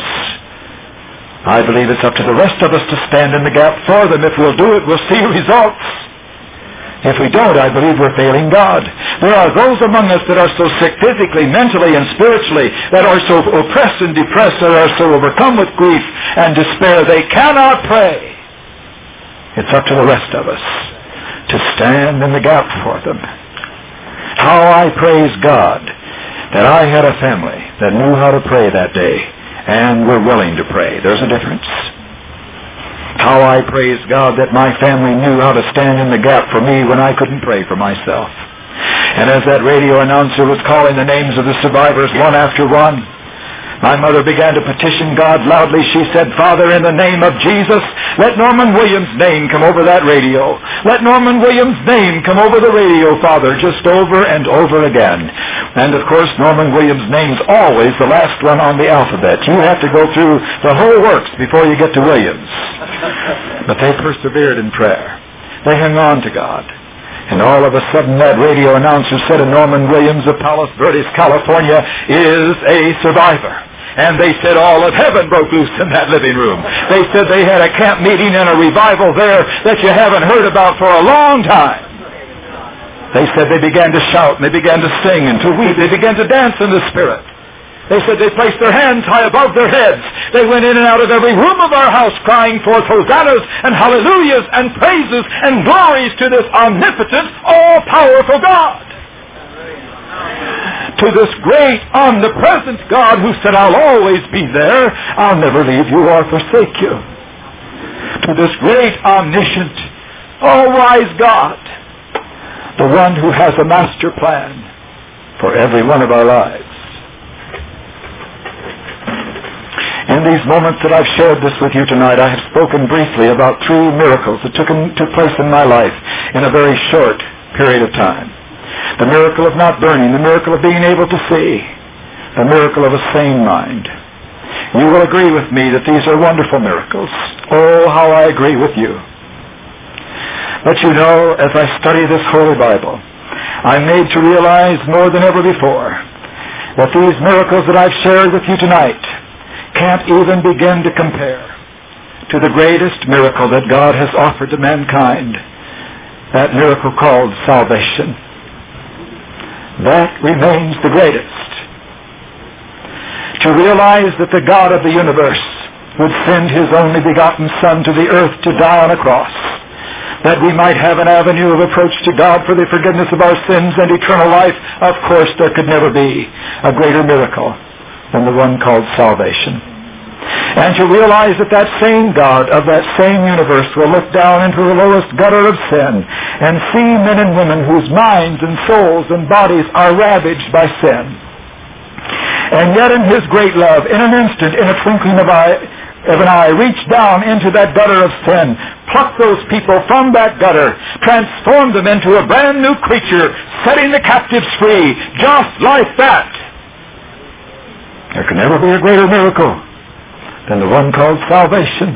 I believe it's up to the rest of us to stand in the gap for them. If we'll do it, we'll see results. If we don't, I believe we're failing God. There are those among us that are so sick physically, mentally, and spiritually, that are so oppressed and depressed, that are so overcome with grief and despair, they cannot pray. It's up to the rest of us to stand in the gap for them. How I praise God that I had a family that knew how to pray that day and were willing to pray. There's a difference. How I praise God that my family knew how to stand in the gap for me when I couldn't pray for myself. And as that radio announcer was calling the names of the survivors one after one, my mother began to petition God loudly. She said, Father, in the name of Jesus, let Norman Williams' name come over that radio. Let Norman Williams' name come over the radio, Father, just over and over again. And of course, Norman Williams' name's always the last one on the alphabet. You have to go through the whole works before you get to Williams. But they persevered in prayer. They hung on to God. And all of a sudden that radio announcer said, Norman Williams of Palos Verdes, California, is a survivor. And they said all of heaven broke loose in that living room. They said they had a camp meeting and a revival there that you haven't heard about for a long time. They said they began to shout and they began to sing and to weep. They began to dance in the Spirit. They said they placed their hands high above their heads. They went in and out of every room of our house crying forth hosannas and hallelujahs and praises and glories to this omnipotent, all-powerful God. To this great, omnipresent God who said, I'll always be there. I'll never leave you or forsake you. To this great, omniscient, all-wise God, the one who has a master plan for every one of our lives. In these moments that I've shared this with you tonight, I have spoken briefly about three miracles that took, in, took place in my life in a very short period of time. The miracle of not burning, the miracle of being able to see, the miracle of a sane mind. You will agree with me that these are wonderful miracles. Oh, how I agree with you. But you know, as I study this Holy Bible, I'm made to realize more than ever before that these miracles that I've shared with you tonight can't even begin to compare to the greatest miracle that God has offered to mankind, that miracle called salvation. That remains the greatest. To realize that the God of the universe would send his only begotten Son to the earth to die on a cross, that we might have an avenue of approach to God for the forgiveness of our sins and eternal life, of course there could never be a greater miracle than the one called salvation. And to realize that that same God of that same universe will look down into the lowest gutter of sin and see men and women whose minds and souls and bodies are ravaged by sin. And yet in his great love, in an instant, in a twinkling of, eye, of an eye, reach down into that gutter of sin, pluck those people from that gutter, transform them into a brand new creature, setting the captives free, just like that. There can never be a greater miracle than the one called salvation.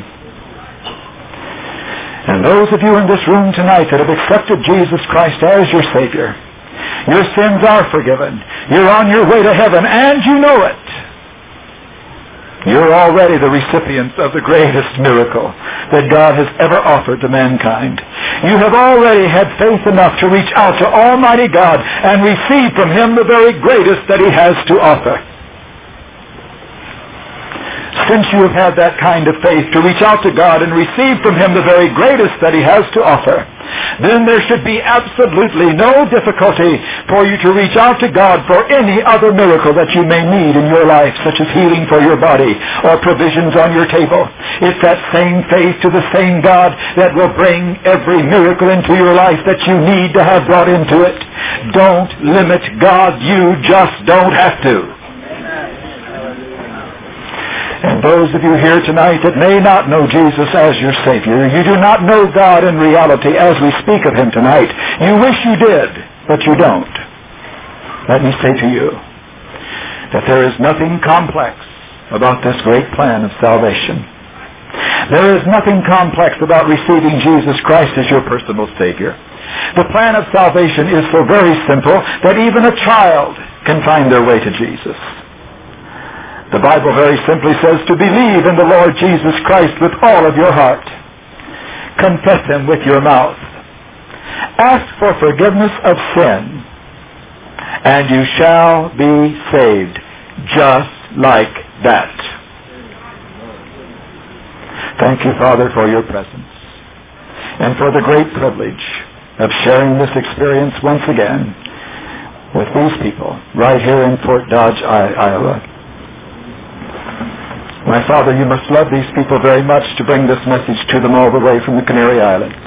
And those of you in this room tonight that have accepted Jesus Christ as your Savior, your sins are forgiven. You're on your way to heaven, and you know it. You're already the recipients of the greatest miracle that God has ever offered to mankind. You have already had faith enough to reach out to Almighty God and receive from Him the very greatest that He has to offer. Since you have had that kind of faith to reach out to God and receive from Him the very greatest that He has to offer, then there should be absolutely no difficulty for you to reach out to God for any other miracle that you may need in your life, such as healing for your body or provisions on your table. It's that same faith to the same God that will bring every miracle into your life that you need to have brought into it. Don't limit God. You just don't have to. And those of you here tonight that may not know Jesus as your Savior, you do not know God in reality as we speak of Him tonight. You wish you did, but you don't. Let me say to you that there is nothing complex about this great plan of salvation. There is nothing complex about receiving Jesus Christ as your personal Savior. The plan of salvation is so very simple that even a child can find their way to Jesus. The Bible very simply says to believe in the Lord Jesus Christ with all of your heart. Confess Him with your mouth. Ask for forgiveness of sin, and you shall be saved, just like that. Thank you, Father, for your presence, and for the great privilege of sharing this experience once again with these people right here in Fort Dodge, Iowa. My Father, you must love these people very much to bring this message to them all the way from the Canary Islands.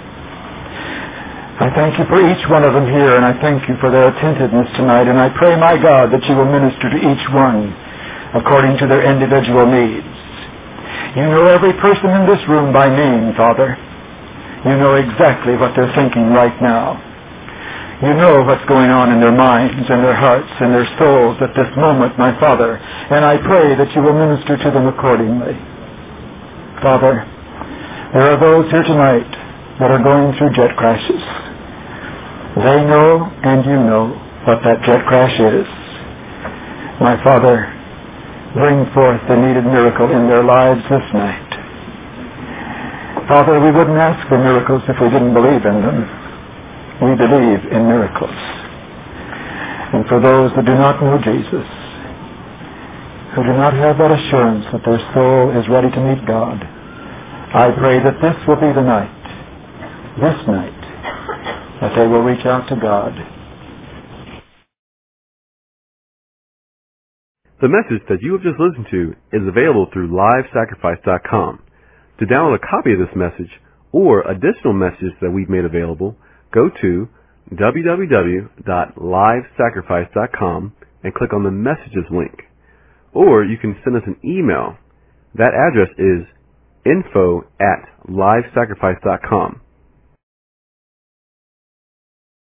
I thank you for each one of them here, and I thank you for their attentiveness tonight, and I pray, my God, that you will minister to each one according to their individual needs. You know every person in this room by name, Father. You know exactly what they're thinking right now. You know what's going on in their minds and their hearts and their souls at this moment, my Father, and I pray that you will minister to them accordingly. Father, there are those here tonight that are going through jet crashes. They know and you know what that jet crash is. My Father, bring forth the needed miracle in their lives this night. Father, we wouldn't ask for miracles if we didn't believe in them. We believe in miracles. And for those that do not know Jesus, who do not have that assurance that their soul is ready to meet God, I pray that this will be the night, this night, that they will reach out to God. The message that you have just listened to is available through live sacrifice dot com. To download a copy of this message or additional messages that we've made available, go to w w w dot live sacrifice dot com and click on the Messages link. Or you can send us an email. That address is info at live sacrifice dot com.